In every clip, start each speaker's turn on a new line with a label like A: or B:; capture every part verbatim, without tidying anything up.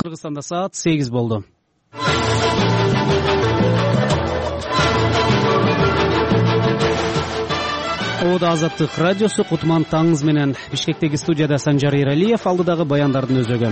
A: Кыргызстанда саат сегиз болду. Ода Азаттык радиосу Кутман таңыз менен. Бишкектеги студияда Санжар Эралиев, алдыдагы баяндардын өзөгү.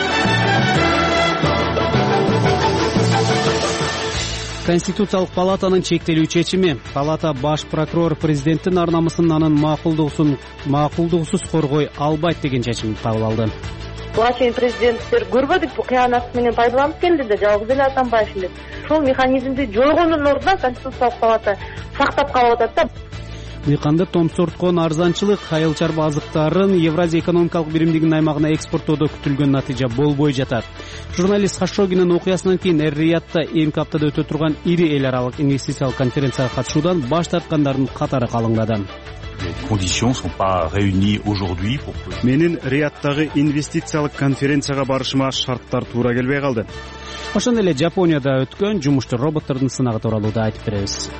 A: Конституциялык палатанын чектелүү чечими. Палата баш прокурор президенттин ар намысын анын макулдугусун макулдугусуз коргой албайт деген чечим кабыл алды.
B: Буга чейин президенттер көрбөдүк, бул кыянат менен пайдаланып келди да, жалгыз эле Атамбаев эле. Ошол механизмди жойгондун ордуна Конституциялык палата сактап калып атат да.
A: Мыйканды томсорткон арзанчылык айыл чарба азыктарын Евразия экономикалык биримдигинин аймагына экспорттоодо күтүлгөн натыйжа болбой жатат. Журналист Хашогинин окуясынан кийин Эр-Риядта эмки аптада өтө турган ири эл аралык инвестициялык конференцияга катышуудан баш тарткандардын катары калыңдады.
C: Менин Риядтагы инвестициялык конференцияга барышыма шарттар туура келбей калды.
A: Ошондой эле Жапонияда өткөн жумуштуу роботтордун сынагы тууралуу да айтып беребиз.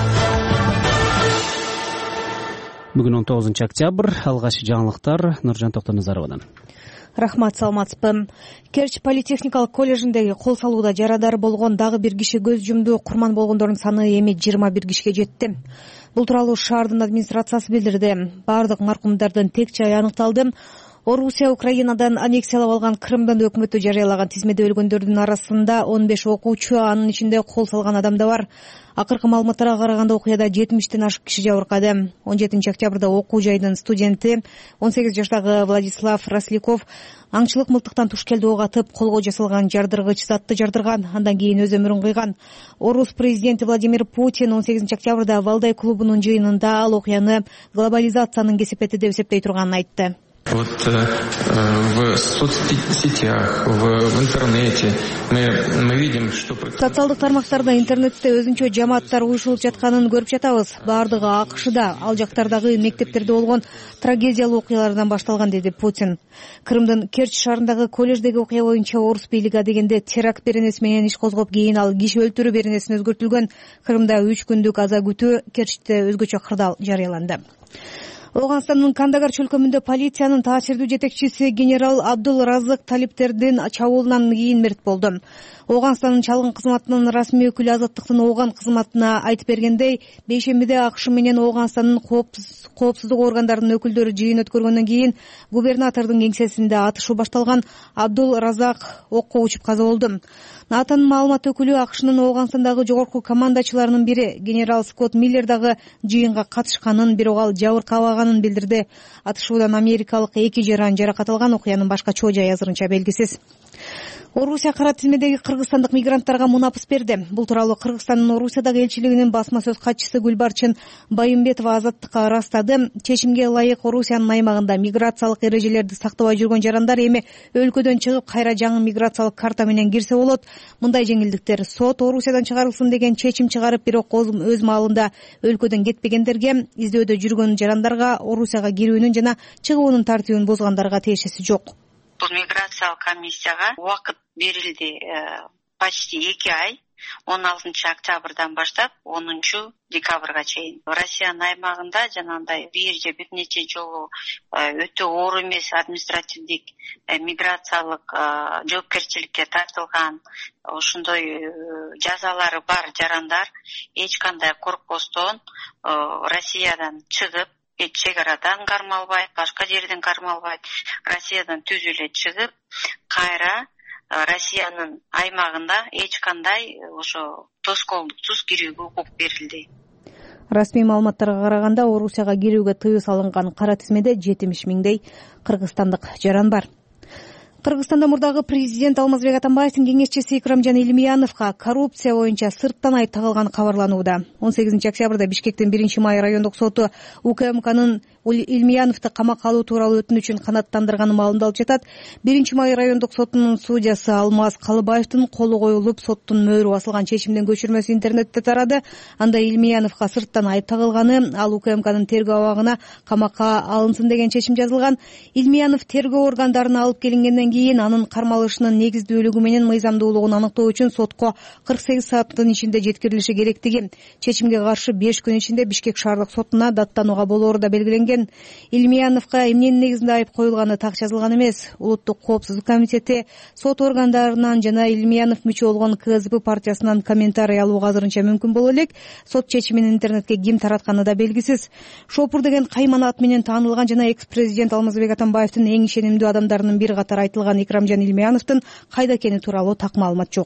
A: Бүгүн он тогузунчу октябрь, алгачкы жаңылыктар Нуржан Токтоназаровадан.
D: Рахмат, саламатсызбы. Керчь политехникалык коллежиндеги кол салууда жарадар болгон дагы бир киши көз жумду. Курман болгондордун саны эми жыйырма бир кишиге жетти. Бул тууралуу шаардын администрациясы билдирди. Бардык маркумдардын тек жайы аныкталды. Орусия Украинадан аннексиялап алган Крымдын өкмөтү жарыялаган тизмеде өлгөндөрдүн арасында он беш окуучу, анын ичинде кол салган адам да бар. Акыркы маалыматтарга караганда окуяда жетимиштен ашык киши жабыркады. он жетинчи октябрда окуу жайдын студенти он сегиз жаштагы Владислав Росляков аңчылык мылтыктан туш келди ок атып, колго жасалган жардыргыч затты жардырган, андан кийин өз өмүрүн кыйган. Орус президенти Владимир Путин он сегизинчи октябрда Валдай клубунун жыйынында ал окуяны глобализациянын кесепети деп эсептей турганын айтты.
E: Вот э, в соцсетях, в, в интернете мы, мы видим, что...
D: Социалдык тармактарда, интернетте өзүнчө жамааттар уюшулуп жатканын көрүп жатабыз. Бардыгы АКШда, ал жактардагы мектептерде болгон трагедиялуу окуялардан башталган, деди Путин. Крымдын Керчь шаарындагы коллеждеги окуя боюнча орус бийлиги адегенде теракт беренеси менен иш козгоп, кийин ал киши өлтүрүү беренесине өзгөртүлгөн. Крымда үч күндүк аза күтүү, Керчьте өзгөчө кырдаал жарыяланды. Оганстандын Кандагар чөлкөмүндө полициянын таасирдүү жетекчиси генерал Абдул Разык Талиптердин чабуулунан кийин мерт болду. Оганстандын чалгын кызматынын расмий өкүлү Азаттыктын Ооган кызматына айтып бергендей, бейшембиде АКШ менен Оганстандын коопсуздук органдарынын өкүлдөрү жыйын өткөргөндөн кийин губернатордун кеңсесинде атышуу башталган. Абдул Разак окко учуп каза болду. НАТОнун маалымат өкүлү АКШнын Оганстандагы жогорку командачыларынын бири генерал Скотт Миллер дагы жыйынга катышканын, бирок ал жабыркабаганын билдирди. Атышуудан америкалык эки жаран жаракат алган. Окуянын башка чоо жайы азырынча белгисиз. Орусия кара тизмедеги кыргызстандык мигранттарга мунапыс берди. Бул тууралуу Кыргызстандын Орусиядагы элчилигинин басма сөз катчысы Гүлбарчын Байымбетова Азаттыкка ырастады. Чечимге ылайык Орусиянын аймагында миграциялык эрежелерди сактабай жүргөн жарандар эми өлкөдөн чыгып кайра жаңы миграциялык карта менен кирсе болот. Мындай жеңилдиктер сот Орусиядан чыгарылсын деген чечим чыгарып, бирок өз маалында өлкөдөн кетпегендерге, издөөдө жүргөн жарандарга Орусияга кирүүнүн жана чыгуунун тартибин бузгандарга тиешеси жок.
F: Бул миграциялык комиссияга убакыт берилди, почти эки ай, он алтынчы октябрдан баштап онунчу декабрга чейин. Россиянын аймагында жанагындай бир же бир нече жолу өтө оор эмес административдик миграциялык жоопкерчиликке тартылган, ошондой жазалары бар жарандар эч кандай коркпостон Россиядан чыгып, чек арадан кармалбайт, башка жерден кармалбайт, Россиядан түз эле чыгып, кайра Россиянын аймагында эч кандай ошо тоскоолдуксуз кирүүгө укук берилди.
D: Расмий маалыматтарга караганда, Орусияга кирүүгө тыюу салынган кара тизмеде жетимиш миңдей кыргызстандык жаран бар. Кыргызстанда мурдагы президент Алмазбек Атамбаевдин кеңешчиси Икрамжан Илмияновго коррупция боюнча сырттан айып тагылганы кабарланууда. он сегизинчи октябрда Бишкектин биринчи май райондук соту УКМКнын Илмияновду камакка алуу тууралуу өтүнүчүн канааттандырганы маалымдалып жатат. биринчи май райондук сотунун судьясы Алмаз Калыбаевдин колу коюлуп, соттун мөөрү басылган чечимдин көчүрмөсү интернетте тарады. Анда Илмияновго сырттан айып тагылганы, ал УКМКнын тергөө абагына камакка алынсын деген чечим жазылган. Илмиянов тергөө органдарына алып келингенден кийин анын кармалышынын негиздүүлүгү менен мыйзамдуулугун аныктоо үчүн сотко кырк сегиз сааттын ичинде жеткирилиши керектиги, чечимге каршы беш күн ичинде Бишкек шаардык сотуна даттанууга болоору да белгиленген. Илмияновго эмненин негизинде айып коюлганы так жазылган эмес. Улуттук коопсуздук комитети сот органдарынан жана Илмиянов мүчө болгон КСДП партиясынан комментарий алууга азырынча мүмкүн боло элек. Сот чечимин интернетке ким таратканы да белгисиз. Шопур деген кайман ат менен таанылган жана экс-президент Алмазбек Атамбаевдин эң ишенимдүү адамдарынын бири катары айтылган Икрамжан Илмияновдун кайда экени тууралуу так маалымат жок.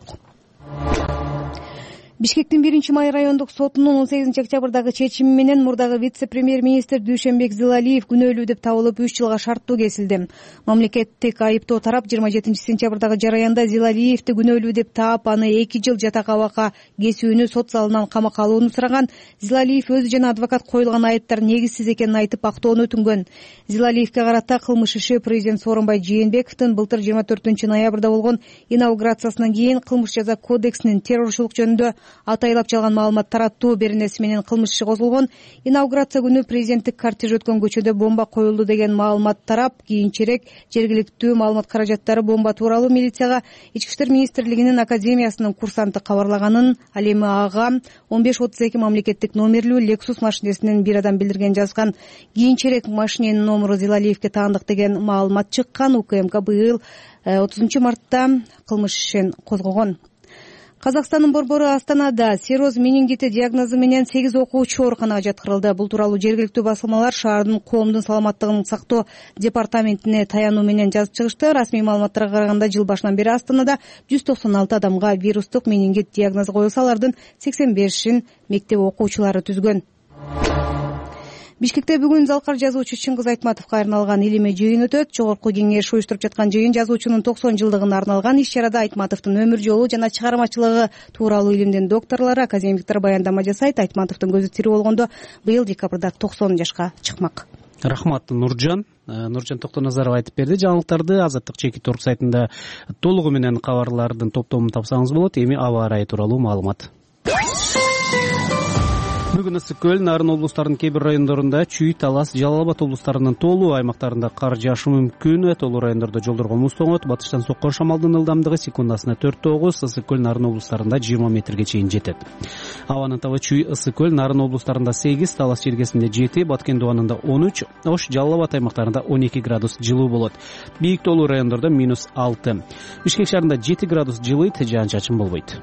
D: Бишкектин биринчи май райондук сотунун он сегизинчи октябрдагы чечими менен мурдагы вице-премьер-министр Дүйшөнбек Зилалиев күнөөлүү деп табылып үч жылга шарттуу кесилди. Мамлекеттик айыптоо тарап жыйырма жетинчи сентябрдагы жараянда Зилалиевди күнөөлүү деп таап, аны эки жыл жатак абакка кесүүнү, сот залынан камакка алууну сураган. Зилалиев өзү жана адвокат коюлган айыптар негизсиз экенин айтып актоону өтүнгөн. Зилалиевге карата кылмыш иши президент Сооронбай Жээнбековдун былтыр жыйырма төртүнчү ноябрда болгон инаугурациясынан кийин кылмыш жаза кодексинин террорчулук жөнүндө атайлап жалган маалымат тараттуу беренеси менен кылмыш иши козголгон. Инаугурация күнү президенттик кортеж өткөн көчөдө бомба коюлду деген маалымат тарап, кийинчерээк жергиликтүү маалымат каражаттары бомба тууралуу милицияга Ички иштер министрлигинин академиясынын курсанты кабарлаганын, ал эми ага он беш отуз эки мамлекеттик номерлүү Lexus машинесинен бир адам билдирген жазган. Кийинчерээк машиненин номеру Зилалиевге таандык деген маалымат чыккан. УКМК быйыл отузунчу мартта кылмыш ишин козгогон. Казакстандын борбору Астанада сироз менингити диагнозу менен сегиз окуучу ооруканага жаткырылды. Бул тууралуу жергиликтүү басылмалар шаардын коомдун саламаттыгын сактоо департаментине таянуу менен жазып чыгышты. Расмий маалыматтарга караганда жыл башынан бери Астанада жүз токсон алты адамга вирустук менингит диагнозу коюлса, алардын сексен бешин мектеп окуучулары түзгөн. Бишкекте бүгүн залкар жазуучу Чыңгыз Айтматовго арналган илимий жыйын өтөт. Жогорку кеңеш уюштуруп жаткан жыйын жазуучунун токсон жылдыгына арналган. Иш-чарада Айтматовдун өмүр жолу жана чыгармачылыгы тууралуу илимдин докторлору, академиктер баяндама жасайт. Айтматовдун көзү тирүү болгондо быйыл декабрда токсон жашка чыкмак.
A: Рахмат Нуржан. Нуржан Токтоназаров айтып берди. Жаңылыктарды Азаттык чекит орг сайтында толугу менен кабарлардын топтомун тапсаңыз болот. Эми аба ырайы тууралуу маалымат. Бүгүн ысык көл, Нарын облустарынын кээ бир райондорунда Чүй, Талас, Жалал Абад облустарынын тоолуу аймактарында кар жаашы мүмкүн. Тоолуу райондордо жолдорго муз тоңот. Батыштан соккон шамалдын ылдамдыгы секундасына төрт тогуз. Ысык көл, Нарын облустарында жыйырма метрге чейин жетет. Абанын табы Чүй, ысык көл, Нарын облустарында сегиз, Талас жергесинде жети, Баткен дубанында он үч, Ош, Жалал Абад аймактарында он эки градус жылуу болот. Бийик тоолуу райондордо минус алты. Бишкек шаарында жети градус жылыйт, жаан-чачын болбойт.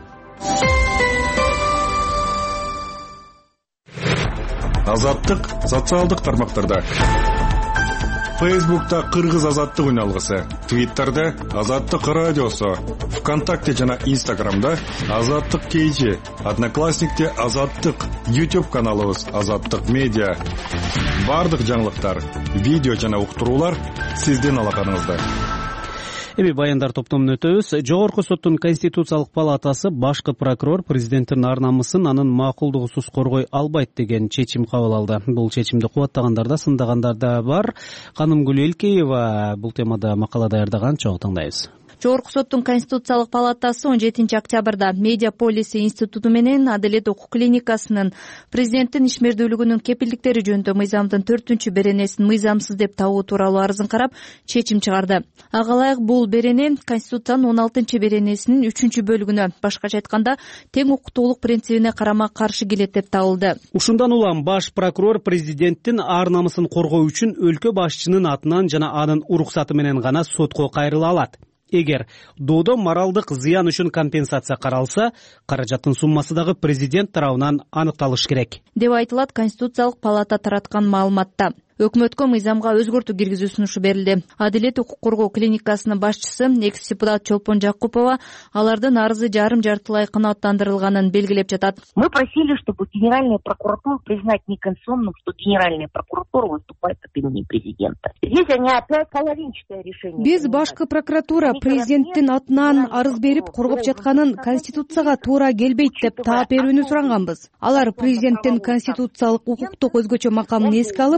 G: Азаттык социалдык тармактарда. Фейсбукта Кыргыз азаттык үн алгысы, Твиттерде Азаттык радиосу, ВКонтакте жана Инстаграмда Азаттык кейжи, Одноклассникте Азаттык, YouTube каналыбыз Азаттык медиа. Бардык жаңылыктар, видео жана уктуруулар сиздин алаканыңызда. Эми баяндар топтомун өтөбүз. Жогорку соттун Конституциялык палатасы башкы прокурор президенттин ар намысын анын макулдугусуз коргой албайт деген чечим кабыл алды. Бул чечимди кубаттагандар да, сындагандар да бар. Канымгүл Элкеева бул темада макала даярдаган, чогуу тыңдайбыз.
H: Жогорку соттун Конституциялык палатасы он жетинчи октябрда Медиа Полиси институту менен Адилет окуу клиникасынын президенттин ишмердүүлүгүнүн кепилдиктери жөнүндө мыйзамдын төртүнчү беренесин мыйзамсыз деп табуу тууралуу арызын карап чечим чыгарды. Ага ылайык бул берене Конституциянын он алтынчы беренесинин үчүнчү бөлүгүнө, башкача айтканда тең укуктуулук принцибине карама каршы келет деп табылды.
A: Ушундан улам баш прокурор президенттин ар намысын коргоо үчүн өлкө башчынын атынан жана анын уруксаты менен гана сотко кайрыла алат. Эгер доодо моралдык зыян үчүн компенсация каралса, каражаттын суммасы дагы президент тарабынан аныкталышы керек
H: деп айтылат Конституциялык палата тараткан маалыматта. Өкмөткө мыйзамга өзгөртүү киргизүү сунушу берилди. Адилет укук коргоо клиникасынын башчысы экс-депутат Чолпон Жакупова алардын арызы жарым жартылай канааттандырылганын белгилеп жатат.
I: Мы просили, чтобы Генеральная прокуратура признать неконституционным, что Генеральная прокуратура выступает от имени президента. Здесь они опять половинчатое решение.
D: Биз башкы прокуратура президенттин атынан арыз берип коргоп жатканын Конституцияга туура келбейт деп таап берүүнү суранганбыз. Алар президенттин конституциялык укуктук өзгөчө макамын эске алып, баш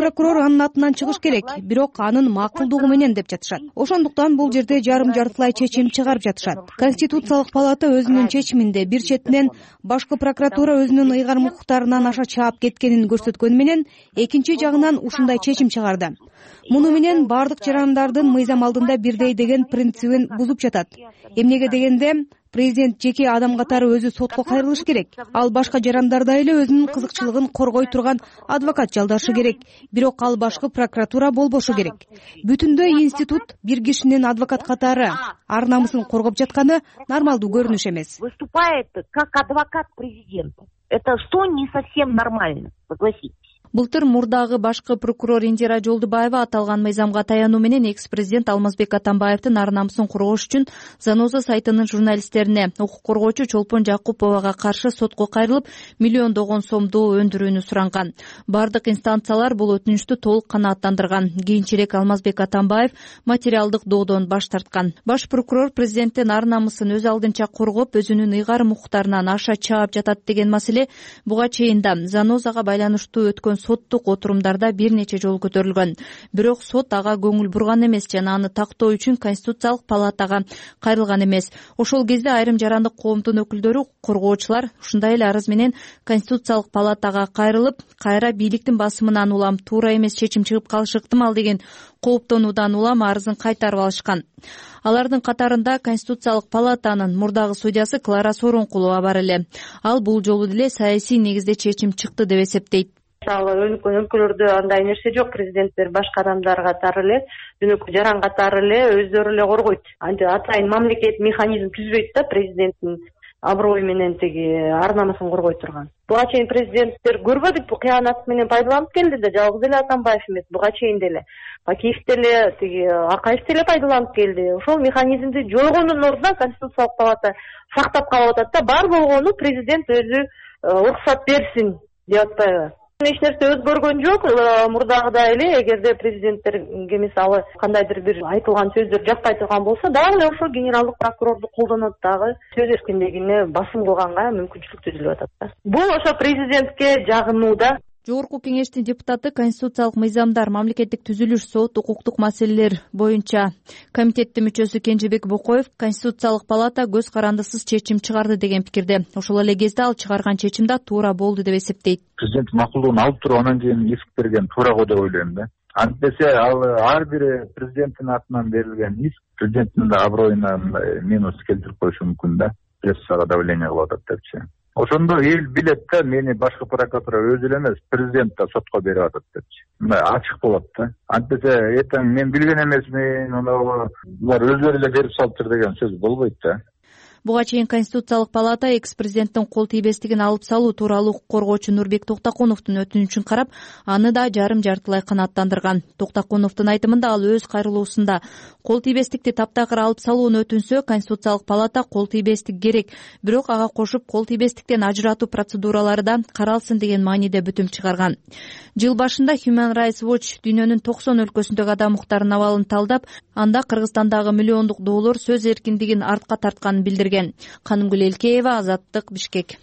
D: прокурор анын атынан чыгыш керек, бирок анын макулдугу менен деп жатышат. Ошондуктан бул жерде жарым жартылай чечим чыгарып жатышат. Конституциялык палата өзүнүн чечиминде бир четинен башкы прокуратура өзүнүн ыйгарым укуктарынан аша чаап кеткенин көрсөткөнү менен, экинчи жагынан ушундай чечим чыгарды. Муну менен бардык жарандардын мыйзам алдында бирдей деген принцибин бузуп жатат. Эмнеге дегенде, президент жеке адам катары өзү сотко кайрылыш керек. Ал башка жарандардай эле өзүнүн кызыкчылыгын коргой турган адвокат жалдашы керек. Бирок ал башкы прокуратура болбошу керек. Бүтүндөй институт бир кишинин адвокат катары ар намысын коргоп жатканы нормалдуу көрүнүш эмес.
I: Выступает как адвокат президента. Это что не совсем нормально, согласитесь.
H: Былтыр мурдагы башкы прокурор Индира Жолдубаева аталган мыйзамга таянуу менен экс-президент Алмазбек Атамбаевдин ар намысын коргош үчүн Заноза сайтынын журналисттерине укук коргоочу Чолпон Жакуповага каршы сотко кайрылып, миллиондогон сомдуу өндүрүүнү суранган. Бардык инстанциялар бул өтүнүчтү толук канааттандырган. Кийинчерээк Алмазбек Атамбаев материалдык доодон баш тарткан. Баш прокурор президенттин ар намысын өз алдынча коргоп, өзүнүн ыйгарым укуктарынан аша чаап жатат деген маселе буга чейин да Занозага байланыштуу өткөн соттук отурумдарда бир нече жолу көтөрүлгөн. Бирок сот ага көңүл бурган эмес жана аны тактоо үчүн Конституциялык палатага кайрылган эмес. Ошол кезде айрым жарандык коомдун өкүлдөрү, коргоочулар ушундай эле арыз менен Конституциялык палатага кайрылып, кайра бийликтин басымынан улам туура эмес чечим чыгып калышы ыктымал деген кооптонуудан улам арызын кайтарып алышкан. Алардын катарында Конституциялык палатанын мурдагы судьясы Клара Сооронкулова бар эле. Ал бул жолу деле саясий негизде чечим чыкты деп эсептейт.
B: Мисалы өнүккөн өлкөлөрдө андай нерсе жок, президенттер башка адамдар катары эле, өнүккөн жаран катары эле өздөрү эле коргойт. Антип атайын мамлекет механизм түзбөйт да, президенттин аброю менен тиги ар намысын коргой турган. Буга чейин президенттер көрбөдүк, бул кыянат менен пайдаланып келди да, жалгыз эле Атамбаев эмес, буга чейин деле Бакиев деле, тиги Акаев деле пайдаланып келди. Ошол механизмди жойгондун ордуна Конституциялык палата сактап калып атат да, бар болгону президент өзү уруксат берсин деп атпайбы. Эч нерсе өзгөргөн жок, мурдагыдай эле эгерде президенттерге мисалы кандайдыр бир айтылган сөздөр жакпай турган болсо, дагы эле ошол генералдык прокурорду колдонот, дагы сөз эркиндигине басым кылганга мүмкүнчүлүк түзүлүп атат да. Бул ошо президентке жагынуу да.
H: Жогорку кеңештин депутаты Конституциялык мыйзамдар, мамлекеттик түзүлүш, сот, укуктук маселелер боюнча комитеттин мүчөсү Кенжебек Бокоев Конституциялык палата көз карандысыз чечим чыгарды деген пикирде. Ошол эле кезде ал чыгарган чечим да туура болду деп эсептейт.
J: Президент макулдугун алып туруп, анан кийин иск берген туура го деп ойлойм да. Антпесе ал ар бир президенттин атынан берилген иск президенттин да аброюна минус келтирип коюшу мүмкүн да. Прессага давление кылып атат депчи. Ошондо эл билет да, мени башкы прокуратура өзү эле эмес, президент да сотко берип атат депчи. Мындай ачык болот да. Антпесе эртең мен билген эмесмин, булар өзүлөрү эле берип салыптыр деген сөз болбойт да.
H: Буга чейин Конституциялык палата экс-президенттин кол тийбестигин алып салуу тууралуу укук коргоочу Нурбек Токтокуновдун өтүнүчүн карап, аны да жарым жартылай канааттандырган. Токтокуновдун айтымында ал өз кайрылуусунда кол тийбестикти таптакыр алып салууну өтүнсө, Конституциялык палата кол тийбестик керек, бирок ага кошуп кол тийбестиктен ажыратуу процедуралары да каралсын деген мааниде бүтүм чыгарган. Жыл башында Human Rights Watch дүйнөнүн токсон өлкөсүндөгү адам укуктарынын абалын талдап, анда Кыргызстандагы миллиондук доллар сөз эркиндигин артка тартканын билдирген. Канымгүл Элкеева, Азаттык, Бишкек.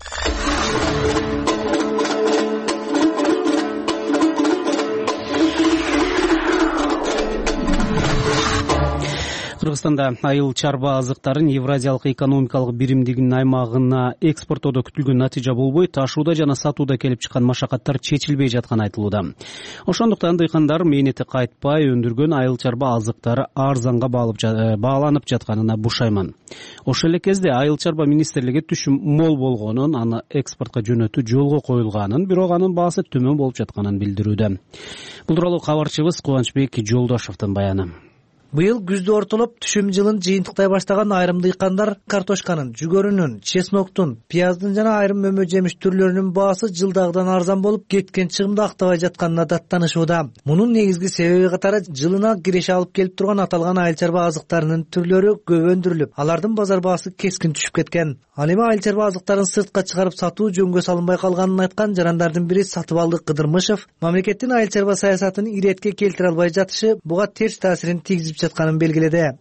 A: Кыргызстанда айыл чарба азыктарын Евразиялык экономикалык биримдигинин аймагына экспорттоодо күтүлгөн натыйжа болбой, ташууда жана сатууда келип чыккан машакаттар чечилбей жатканы айтылууда. Ошондуктан дыйкандар мээнети кайтпай өндүргөн айыл чарба азыктары арзанга бааланып жатканына бушайман. Ошол эле кезде айыл чарба министрлиги түшүм мол болгонун, аны экспортко жөнөтүү жолго коюлганын, бирок анын баасы төмөн болуп жатканын билдирүүдө. Бул тууралуу кабарчыбыз Кубанычбек Жолдошовдун баяны.
K: Быйыл күздү ортолоп түшүм жылын жыйынтыктай баштаган айрым дыйкандар картошканын, жүгөрүнүн, чесноктун, пияздын жана айрым мөмө жемиш түрлөрүнүн баасы жылдагыдан арзан болуп, кеткен чыгымды актабай жатканына даттанышууда. Мунун негизги себеби катары жылына киреше алып келип турган аталган айыл чарба азыктарынын түрлөрү көп өндүрүлүп, алардын базар баасы кескин түшүп кеткен. Ал эми айыл чарба азыктарын сыртка чыгарып сатуу жөнгө салынбай калганын айткан жарандардын бири Сатыбалды Кыдырмышев, мамлекеттин айыл чарба саясатын иретке келтире албай жатышы буга терс таасирин тийгизип жатканын белгиледи.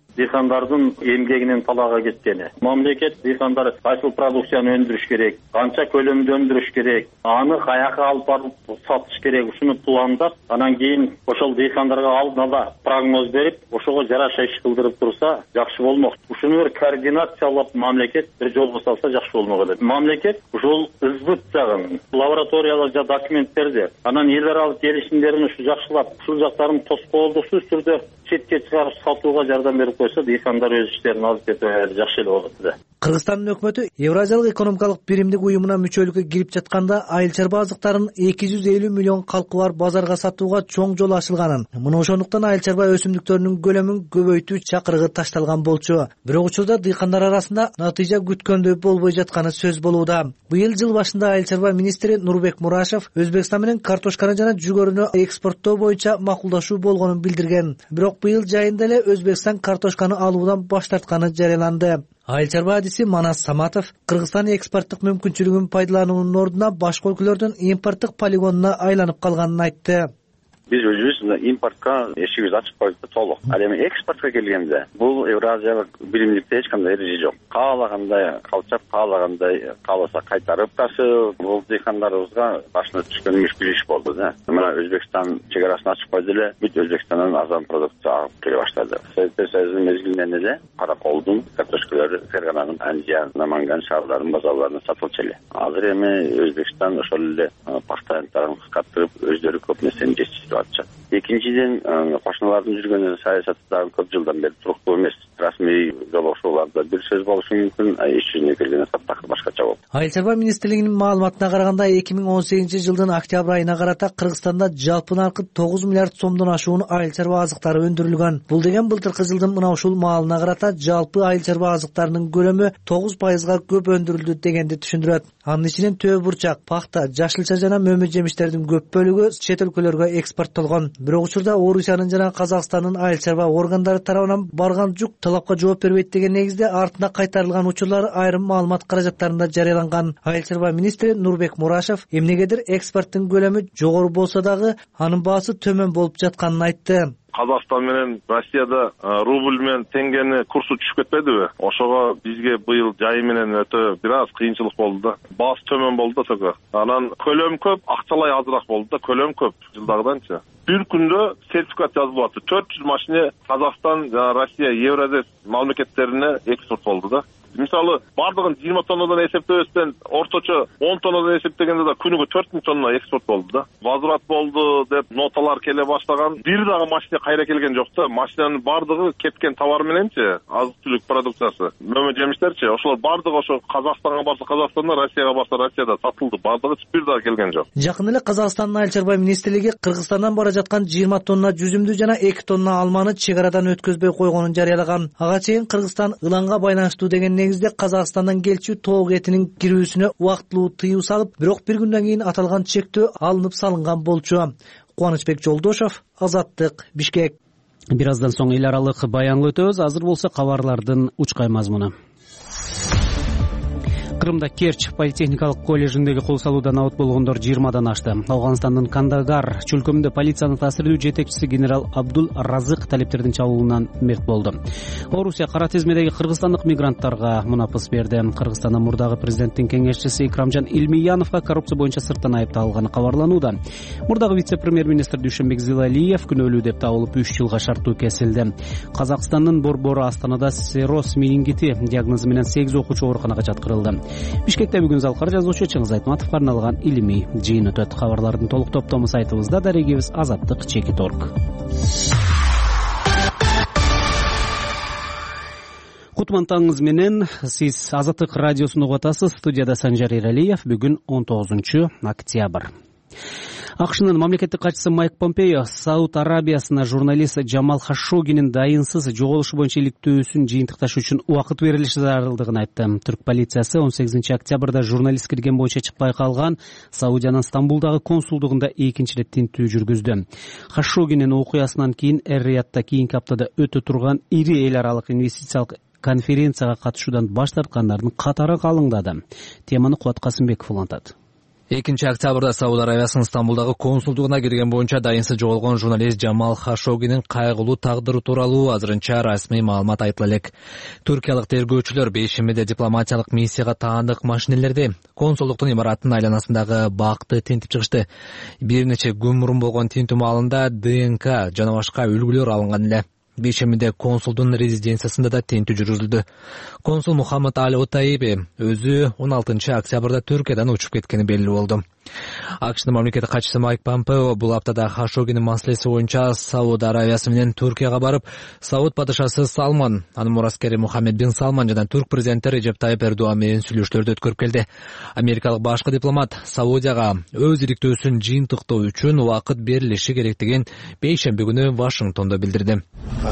L: дыйкандардын эмгегинин талаага кеткени. Мамлекет дыйкандар кайсыл продукцияны өндүрүш керек, канча көлөмдө өндүрүш керек, аны каяка алып барып сатыш керек, ушуну пландап, анан кийин ошол дыйкандарга алдын ала прогноз берип, ошого жараша иш кылдырып турса жакшы болмок. Ушуну бир координациялап мамлекет бир жолго салса жакшы болмок эле. Мамлекет ушул ызбыт жагын, лабораториялык жа документтерди, анан эл аралык келишимдерин ушу жакшылап, ушул жактарын тоскоолдуксуз түрдө четке чыгарып сатууга жардам берип койсо, дыйкандар өз иштерин алып кетип жакшы эле болот эле.
K: Кыргызстандын өкмөтү Евразиялык экономикалык биримдик уюмуна мүчөлүккө кирип жатканда айыл чарба азыктарын эки жүз элүү миллион калкы бар базарга сатууга чоң жол ачылганын, мына ошондуктан айыл чарба өсүмдүктөрүнүн көлөмүн көбөйтүү чакырыгы ташталган болчу. Бирок учурда дыйкандар арасында натыйжа күткөндөй болбой жатканы сөз болууда. Быйыл жыл башында айыл чарба министри Нурбек Мурашев Өзбекстан менен картошканы жана жүгөрүнү экспорттоо боюнча макулдашуу болгонун билдирген. Бирок быйыл жайында эле Өзбекстан картошканы алуудан баш тартканы жарыяланды. Айыл чарба адиси Манас Саматов Кыргызстан экспорттук мүмкүнчүлүгүн пайдалануунун ордуна башка өлкөлөрдүн импорттук полигонуна айланып калганын айтты.
M: Биз өзүбүз импортко эшигибизди ачып койдук толук. Ал эми экспортко келгенде бул Евразиялык биримдикте эч кандай эреже жок. Каалагандай калчап, каалагандай кааласа кайтарып тасып, бул дыйкандарыбызга башына түшкөн мүшкүл иш болду да. Мына Өзбекстан чегарасын ачып койду эле, бүт Өзбекстандан арзан продукция алып келе баштады. Совет Союзунун мезгилинен эле караколдун, картошкалары, фергананын, Анжиян, Наманган шаарларынын базарларына сатылчу эле. Азыр эми Өзбекстан ошол эле пахталыктарын кыскартырып, өздөрү көп нерсени жетиштирип атышат. Экинчиден, кошуналардын жүргөн саясаты дагы көп жылдан бери туруктуу эмес. Расмий жолугушууларда бир сөз болушу мүмкүн, иш жүзүнө келгенде такыр башкача болот.
K: Айыл чарба министрлигинин маалыматына караганда эки миң он сегизинчи жылдын октябрь айына карата Кыргызстанда жалпы наркы тогуз миллиард сомдон ашуун айыл чарба азыктары өндүрүлгөн. Бул деген былтыркы жылдын мына ушул маалына карата жалпы айыл чарба азыктарынын көлөмү тогуз пайызга көп өндүрүлдү дегенди түшүндүрөт. Анын ичинен төбө бурчак, пахта, жашылча жана мөмө жемиштердин көп бөлүгү чет өлкөлөргө экспорттолгон. Бирок учурда Орусиянын жана Казакстандын айыл чарба органдары тарабынан барган жүк талапка жооп бербейт деген негизде артына кайтарылган учурлар айрым маалымат каражаттарында жарыяланган. Айыл чарба министри Нурбек Мурашев эмнегедир экспорттун көлөмү жогору болсо дагы анын баасы төмөн болуп жатканын айтты.
N: Казакстан менен Россияда рубль менен теңгени курсу түшүп кетпедиби? Ошого бизге быйыл жай менен өтө бир аз кыйынчылык болду да. Баасы төмөн болду да только. Анан көлөм көп, акчалай азыраак болду да, көлөм көп жылдагыданчы. Бир күндө сертификат жазылып атты. төрт жүз машина Казакстан жана Россия, Евразия мамлекеттерине экспорт болду да. Мисалы, бардыгын жыйырма тоннадан эсептебестен орточо он тоннадан эсептегенде да күнүгө төрт миң тонна экспорт болду да. Возврат болду деп ноталар келе баштаган. Бир дагы машина кайра келген жок да. Машинанын бардыгы кеткен товар мененчи, азык-түлүк продукциясы, мөмө жемиштерчи, ошолор бардыгы ошо Казакстанга барса Казакстанда, Россияга барса Россияда сатылды. Бардыгы бир дагы келген жок.
K: Жакын эле Казакстандын айыл чарба министрлиги Кыргызстандан бара жаткан жыйырма тонна жүзүмдү жана эки тонна алманы чек арадан өткөзбөй койгонун жарыялаган. Ага чейин Кыргызстан ыланга байланыштуу деген негизде Казакстандан келчү тоок этинин кирүүсүнө убактылуу тыюу салып, бирок бир күндөн кийин аталган чектөө алынып салынган болчу. Кубанычбек Жолдошов, Азаттык, Бишкек.
A: Бир аздан соң эл аралык баянга өтөбүз. Азыр болсо кабарлардын учкай мазмуну. Кырымда Керч политехникалык коллежиндеги кол салуудан абут болгондор жыйырмадан ашты. Афганстандын Кандагар чөлкөмүндө полицияны таасирдүү жетекчиси генерал Абдул Разык талептердин чабуулунан мерт болду. Орусия кара тизмедеги кыргызстандык мигранттарга мунапыс берди. Кыргызстандын мурдагы президенттин кеңешчиси Икрамжан Илмияновго коррупция боюнча сырттан айыпталганы кабарланууда. Мурдагы вице-премьер-министр Дүйшөнбек Зилалиев күнөөлүү деп табылып үч жылга шарттуу кесилди. Казакстандын борбору Астанада сероз менингити диагнозу менен сегиз окуучу ооруканага жаткырылды. Бишкекте бүгүн залкар жазуучу Чыңгыз Айтматовго арналган илимий жыйын өтөт. Кабарлардын толук топтому сайтыбызда, дарегибиз азаттык чекит точка орг. Кутман таңыңыз менен сиз Азаттык радиосун угуп атасыз. Студияда Санжар Эралиев. Бүгүн он тогузунчу октябрь. АКШнын мамлекеттик катчысы Майк Помпео Сауд Арабиясына журналист Джамал Хашогинин дайынсыз жоголушу боюнча иликтөөсүн жыйынтыкташ үчүн убакыт берилиши зарылдыгын айтты. Түрк полициясы он сегизинчи октябрда журналист кирген боюнча чыкпай калган Саудиянын Стамбулдагы консулдугунда экинчи ирет тинтүү жүргүздү. Хашогинин окуясынан кийин Эр-Риядда кийинки аптада өтө турган ири эл аралык инвестициялык конференцияга катышуудан баш тарткандардын катары калыңдады. Теманы Кубат Касымбеков улантат.
O: экинчи октябрда Сауд Арабиясынын Стамбулдагы консулдугуна кирген боюнча дайынсыз жоголгон журналист Жамал Хашогинин кайгылуу тагдыры тууралуу азырынча расмий маалымат айтыла элек. Түркиялык тергөөчүлөр бейшембиде дипломатиялык миссияга таандык машинелерди консулдуктун имаратынын айланасындагы бакты тинтип чыгышты. Бир нече күн мурун болгон тинтүү маалында ДНК жана башка үлгүлөр алынган эле. Бейшембиде консулдун резиденциясында да тинтүү жүргүзүлдү. Консул Мухаммад Аль Отаиби өзү он алтынчы октябрда Түркиядан учуп кеткени белгилүү болду. АКШнын мамлекеттик катчысы Майк Помпео бул аптада Хашогинин маселеси боюнча Сауд Арабиясы менен Түркияга барып, Сауд падышасы Салман, анын мураскери Мухаммед бин Салман жана Түрк президенти Режеп Тайып Эрдоган менен сүйлөшүүлөрдү өткөрүп келди. Америкалык башкы дипломат Саудияга өз иликтөөсүн жыйынтыктоо үчүн убакыт берилиши керектигин бейшемби күнү Вашингтондо билдирди.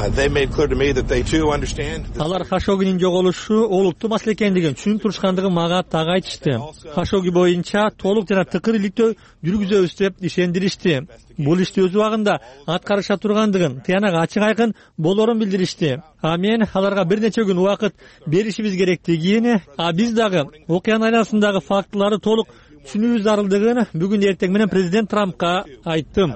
P: Алар Хашогинин жоголушу олуттуу маселе экендигин түшүнүп турушкандыгын мага так айтышты. Хашоги боюнча толук жана тыкыр иликтөө жүргүзөбүз деп ишендиришти. Бул ишти өз убагында аткарыша тургандыгын, тыянак ачык айкын болорун билдиришти. А мен аларга бир нече күн убакыт беришибиз керектигин, а биз дагы окуянын айланасындагы фактыларды толук түшүнүүбүз зарылдыгын бүгүн эртең менен президент Трампка айттым,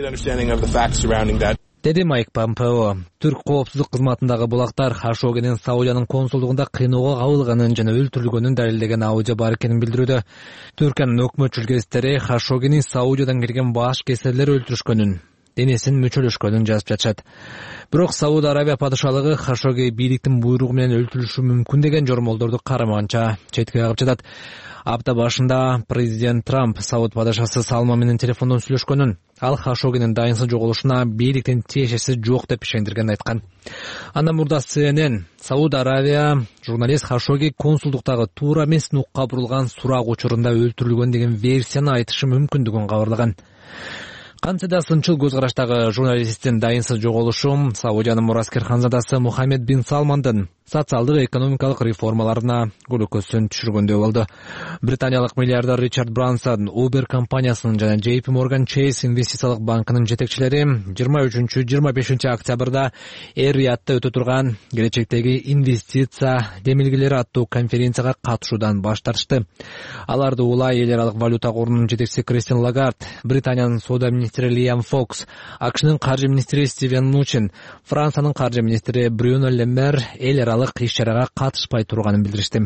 O: деди Майк Помпео. Түрк коопсуздук кызматындагы булактар Хашогинин Саудиянын консулдугунда кыйноого кабылганын жана өлтүрүлгөнүн далилдеген аудио бар экенин билдирүүдө. Түркиянын өкмөтчүл кесиптери Хашогини Саудиядан кирген баш кесирлер өлтүрүшкөнүн, денесин мөчөлөшкөнүн жазып жатышат. Бирок Сауд Арабия падышалыгы Хашоги бийликтин буйругу менен өлтүрүлүшү мүмкүн деген жормолдорду карамаганча четке кагып жатат. Апта башында президент Трамп Сауд падышасы Салман менен телефондон сүйлөшкөнүн, ал Хашогинин дайынсыз жоголушуна бийликтин тиешеси жок деп ишендиргенин айткан. Андан мурда Си Эн Эн Сауд Арабия журналист Хашоги консулдуктагы туура эмес нукка бурулган сурак учурунда өлтүрүлгөн деген версияны айтышы мүмкүндүгүн кабарлаган. Кантсе да сынчыл көз караштагы журналисттин дайынсыз жоголушу Саудиянын мураскер ханзадасы Мухаммед бин Салмандын социалдык экономикалык реформаларына көлөкөсүн түшүргөндөй болду. Британиялык миллиардер Ричард Брансон Uber компаниясынын жана Джей Пи Морган Чейз инвестициялык банкынын жетекчилери жыйырма үчүнчү жыйырма бешинчи октябрда Эр-Риядта өтө турган келечектеги инвестиция демилгелери аттуу конференцияга катышуудан баш тартышты. Аларды улай эл аралык валюта корунун жетекчиси Кристин Лагард, Британиянын соода министри Лиам Фокс, АКШнын каржы министри Стивен Нучин, Франциянын каржы министри Брюно Лемер эл аралык иш-чарага катышпай турганын билдиришти.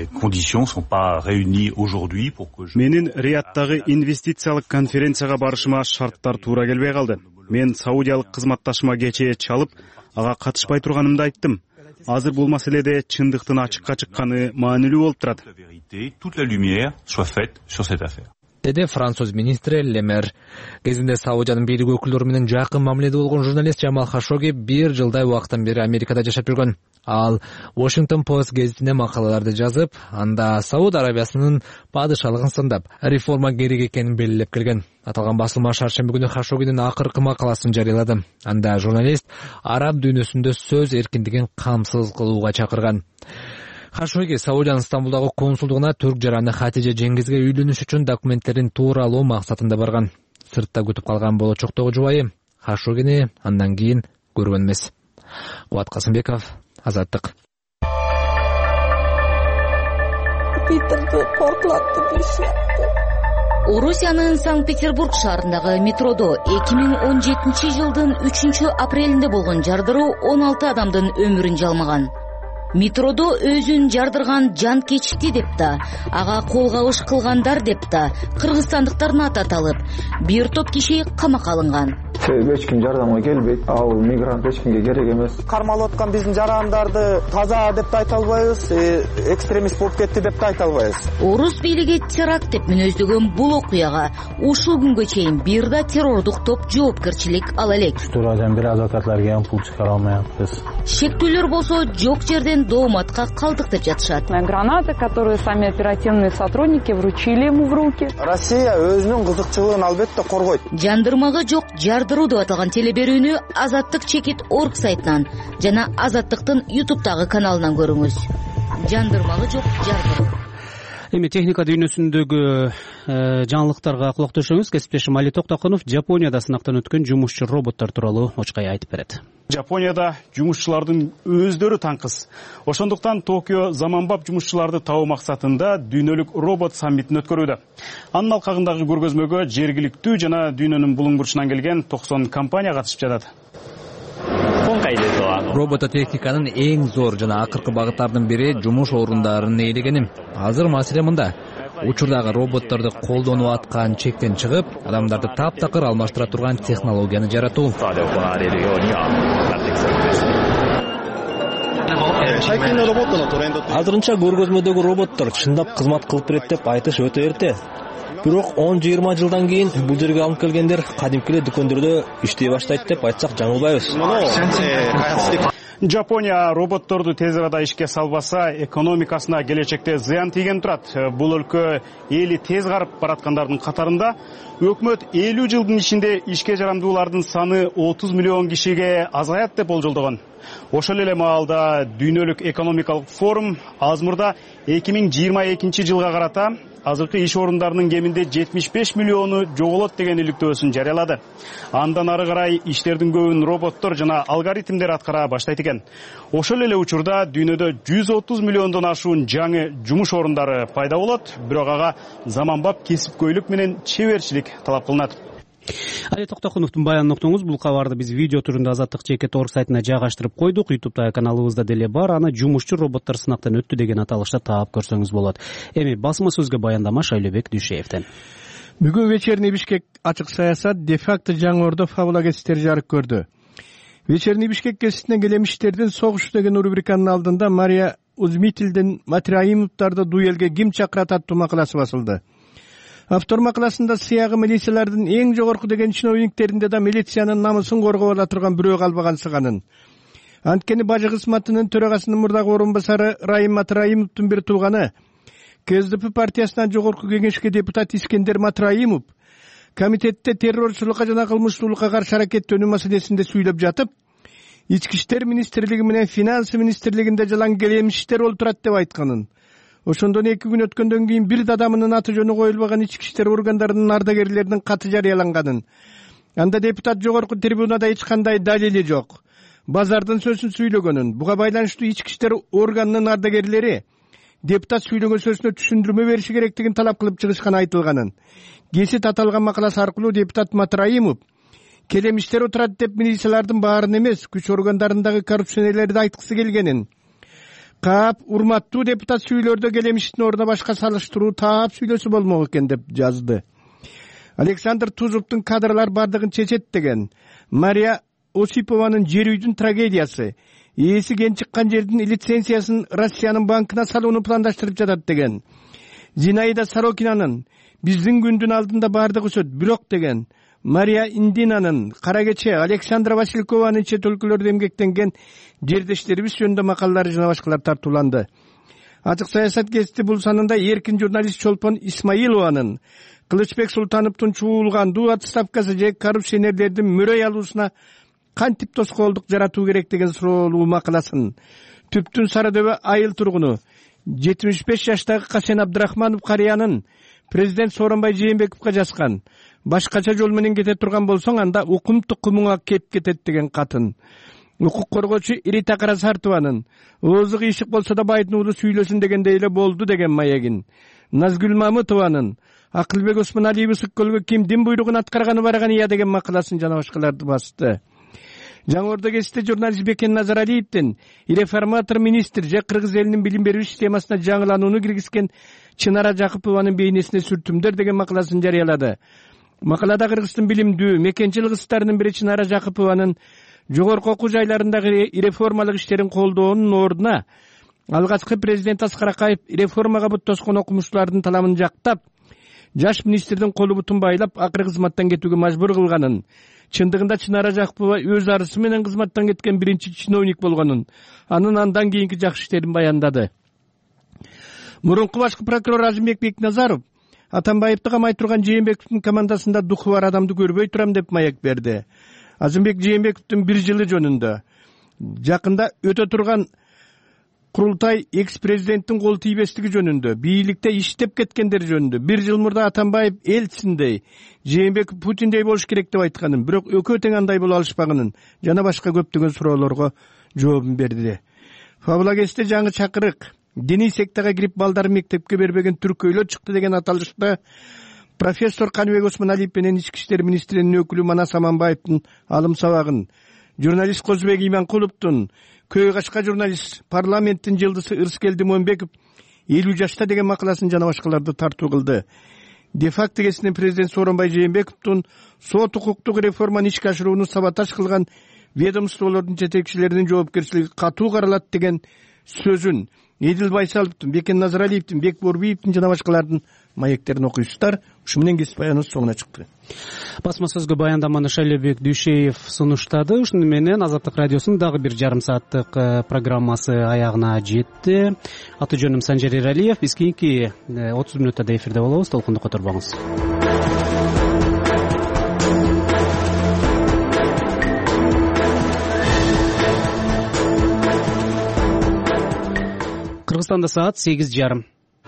C: Менин Риядтагы инвестициялык конференцияга барышыма шарттар туура келбей калды. Мен саудиялык кызматташыма кечээ чалып, ага катышпай турганымды айттым. Азыр бул маселеде чындыктын ачыкка чыкканы маанилүү болуп турат, деди
O: француз министри Лемер. Кезинде Саудиянын бийлик өкүлдөрү менен жакын мамиледе болгон журналист Жамал Хашоги бир жылдай убакыттан бери Америкада жашап жүргөн. Ал Washington Post гезитине макалаларды жазып, анда Сауд Арабиясынын падышалыгын сындап, реформа керек экенин белгилеп келген. Аталган басылма шаршемби күнү Хашогинин акыркы макаласын жарыялады. Анда журналист араб дүйнөсүндө сөз эркиндигин камсыз кылууга чакырган. Хашоги Саудиянын Стамбулдагы консулдугуна түрк жараны Хатижа Жеңгизге үйлөнүш үчүн документтерин тууралоо максатында барган. Сыртта күтүп калган болочоктогу жубайы Хашогини андан кийин көргөн эмес. Кубат Касымбеков, Азаттык.
Q: Орусиянын Санкт-Петербург шаарындагы метродо эки миң он жетинчи жылдын үчүнчү апрелинде болгон жардыруу он алты адамдын өмүрүн жалмаган. Метродо өзүн жардырган жан кечти деп да, ага кол кабыш кылгандар деп да кыргызстандыктардын аты аталып, бир топ киши камакка алынган.
R: Эч ким жардамга келбейт, ал мигрант эч кимге керек эмес. Кармалып аткан биздин жарандарды таза деп да айта албайбыз, экстремист болуп кетти деп да айта албайбыз.
Q: Орус бийлиги теракт деп мүнөздөгөн бул окуяга ушул күнгө чейин бир да террордук топ жоопкерчилик ала элек.
S: Штурадан бир адвокатларга ham пул чыгара алмайбыз.
Q: Шектүүлөр болсо жок жерден дооматка калдык деп жатышат.
T: Гранаты, которые сами оперативные сотрудники вручили ему в руки.
R: Россия өзүнүн кызыкчылыгын албетте коргойт.
Q: Жандырмагы жок жардыруу деп аталган телеберүүнү Азаттык чекит орг сайтынан жана Азаттыктын ютубтагы каналынан көрүңүз. Жандырмагы жок жардыруу.
A: Эми техника дүйнөсүндөгү жаңылыктарга кулак төшөңүз. Кесиптешим Али Токтокунов Жапонияда сынактан өткөн жумушчу роботтор тууралуу очкай айтып берет.
C: Жапонияда жумушчулардын өздөрү таңкыс. Ошондуктан Токио заманбап жумушчуларды табуу максатында дүйнөлүк робот саммитин өткөрүүдө. Анын алкагындагы көргөзмөгө жергиликтүү жана дүйнөнүн булуң бурчунан келген токсон компания катышып жатат.
O: Робототехниканын эң зор жана акыркы багыттарынын бири жумуш орундарын ээлегени. Азыр маселе мында. Учурдагы роботторду колдонуп аткан чектен чыгып, адамдарды таптакыр алмаштыра турган технологияны жаратуу.
U: Азырынча көргөзмөдөгү роботтор чындап кызмат кылып берет деп айтыш өтө эрте. Бирок он жыйырма жылдан кийин бул жерге алып келгендер кадимки эле дүкөндөрдө иштей баштайт деп айтсак жаңылбайбыз.
C: Жапония роботторду тез арада ишке салбаса, экономикасына келечекте зыян тийген турат. Бул өлкө эли тез карып бараткандардын катарында. Өкмөт элүү жылдын ичинде ишке жарамдуулардын саны отуз миллион кишиге азаят деп болжолдогон. Ошол эле маалда дүйнөлүк экономикалык форум Азмурда эки миң жыйырма экинчи жылга карата азыркы иш орундарынын кеминде жетимиш беш миллиону жоголот деген иликтөөсүн жарыялады. Андан ары карай иштердин көбүн роботтор жана алгоритмдер аткара баштайт экен. Ошол эле учурда дүйнөдө жүз отуз миллиондон ашуун жаңы жумуш орундары пайда болот, бирок ага заманбап кесипкөйлүк менен чеберчилик талап кылынат.
A: Али Токтокуновдун баянын уктуңуз. Бул кабарды биз видео түрүндө Азаттык жеке торг сайтына жайгаштырып койдук. Ютубта каналыбызда деле бар. Аны жумушчу роботтор сынактан өттү деген аталышта таап көрсөңүз болот. Эми басма сөзгө баяндама Шайлебек Дүйшеевден.
V: Бүгүн вечерний Бишкек ачык саясат де-факто жаңы ордо фабула гезиттери жарык көрдү. Вечерний Бишкек гезитине келемиштердин согуш деген рубриканын алдында Мария Узмитилдин Матраимовдарды дуэлге ким чакырат аттуу макаласы басылды. Автор макаласында сыягы милициялардын эң жогорку деген чиновниктеринде да милициянын намысын коргоп ала турган бирөө калбагансыганын. Анткени бажы кызматынын төрагасынын мурдагы орун басары Райым Матраимовдун бир тууганы КСДП партиясынан жогорку кеңешке депутат Искендер Матраимов комитетте террорчулукка жана кылмыштуулукка каршы аракеттөнүү маселесинде сүйлөп жатып, Ички иштер министрлиги менен финансы министрлигинде жалаң келемиштер олтурат деп айтканын. Ошондон эки күн өткөндөн кийин бир да адамынын аты жөнү коюлбаган ички иштер органдарынын ардагерлеринин каты жарыяланганын. Анда депутат жогорку трибунада эч кандай далили жок. Базардын сөзүн сүйлөгөнүн. Буга байланыштуу ички иштер органынын ардагерлери депутат сүйлөгөн сөзүнө түшүндүрмө бериши керектигин талап кылып чыгышканы айтылганын. Гесит аталган макаласы аркылуу депутат Матраимов келемиштер отурат деп милициялардын баарын эмес, күч органдарындагы коррупционерлерди айткысы келгенин. Кап, урматтуу депутат сүйлөрдө келемиштин ордуна башка салыштыруу таап сүйлөсү болмок экен деп жазды. Александр Тузовдун кадрлар бардыгын чечет деген. Мария Осипованын жер үйдүн трагедиясы. Ээси кен чыккан жердин лицензиясын Россиянын банкына салууну пландаштырып жатат деген. Зинаида Сорокинанын биздин күндүн алдында бардыгы өсөт, бирок деген. Мария Индинанын, Кара кече, Александра Василькованын чет өлкөлөрдө эмгектенген жердештерибиз жөнүндө макалалары жана башкалар тартууланды. Ачык саясат гезити бул санында эркин журналист Чолпон Исмаилованын Кылычбек Султановдун чуулгандуу отставкасы же коррупционерлердин мөрөй алуусуна кантип тоскоолдук жаратуу керек деген суроолуу макаласын, Түптүн Сарыдөбө айыл тургуну жетимиш беш жаштагы Касен Абдрахманов карыянын президент Сооронбай Жээнбековго жазган башкача жол менен кете турган болсоң, анда укум тукумуңа кеп кетет деген катын. Укук коргоочу Ирита Карасартованын оозу кыйшык болсо да байдын уулу сүйлөсүн дегендей эле болду деген маегин. Назгүл Мамытованын Акылбек Осмоналиев Ысык-Көлгө кимдин буйругун аткарганы барган ыя деген макаласын жана башкаларды басты. Жаңы ордо гезитте журналист Бекен Назаралиевдин реформатор министр же кыргыз элинин билим берүү системасына жаңыланууну киргизген Чынара Жакыпованын бейнесине сүртүмдөр деген макаласын жарыялады. Макалада Кыргыздын билимдүү мекенчил кыздарынын бири Чынара Жакыпованын жогорку окуу жайларындагы реформалык иштерин колдоонун ордуна алгачкы президент Аскар Акаев реформага бут тоскон окумуштуулардын талабын жактап, жаш министрдин колу бутун байлап акыры кызматтан кетүүгө мажбур кылганын, чындыгында Чынара Жакыпова өз арысы менен кызматтан кеткен биринчи чиновник болгонун, анын андан кийинки жакшы иштерин баяндады. Мурунку башкы прокурор Азимбек Бекназаров Атамбаевди камай турган Жээнбековдун командасында духу бар адамды көрбөй турам деп маек берди. Азимбек Жээнбековдун бир жылы жөнүндө жакында өтө турган курултай экс президенттин кол тийбестиги жөнүндө, бийликте иштеп кеткендер жөнүндө бир жыл мурда Атамбаев Эльциндей, Жээнбеков Путиндей болуш керек деп айтканын, бирок экөө тең андай боло алышпаганын жана башка көптөгөн суроолорго жообун берди. Фаблагесте жаңы чакырык диний сектага кирип балдары мектепке бербеген түркөйлөр чыкты деген аталышта профессор Каныбек Осмоналиев менен ички иштер министринин өкүлү Манас Аманбаевдин алым сабагын, журналист Козбек Иманкуловдун, Көй Кашка журналист, парламенттин жылдысы Ырыскелди Момбеков элүү жашта деген макаласын жана башкаларды тартуу кылды. Де-факто кесинен президент Сооронбай Жээнбековдун сот укуктук реформаны ишке ашырууну саботаж кылган ведомстволордун жетекчилеринин жоопкерчилиги катуу каралат деген сөзүн Эдил Байсаловдун, Бекен Назаралиевдин, Бек Борбиевдин жана башкалардын маектерин окуйсуздар. Ушу менен кесип баяныбыз соңуна чыкты.
A: Басма сөзгө баяндаманы Шайлебек Дүйшеев сунуштады. Ушуну менен Азаттык радиосунун дагы бир жарым сааттык программасы аягына жетти. Аты жөнүм Санжар Эралиев. Биз кийинки отуз мүнөттөрдө эфирде болобуз. Толкунду которбоңуз. Кыргызстанда саат сегиз жарым.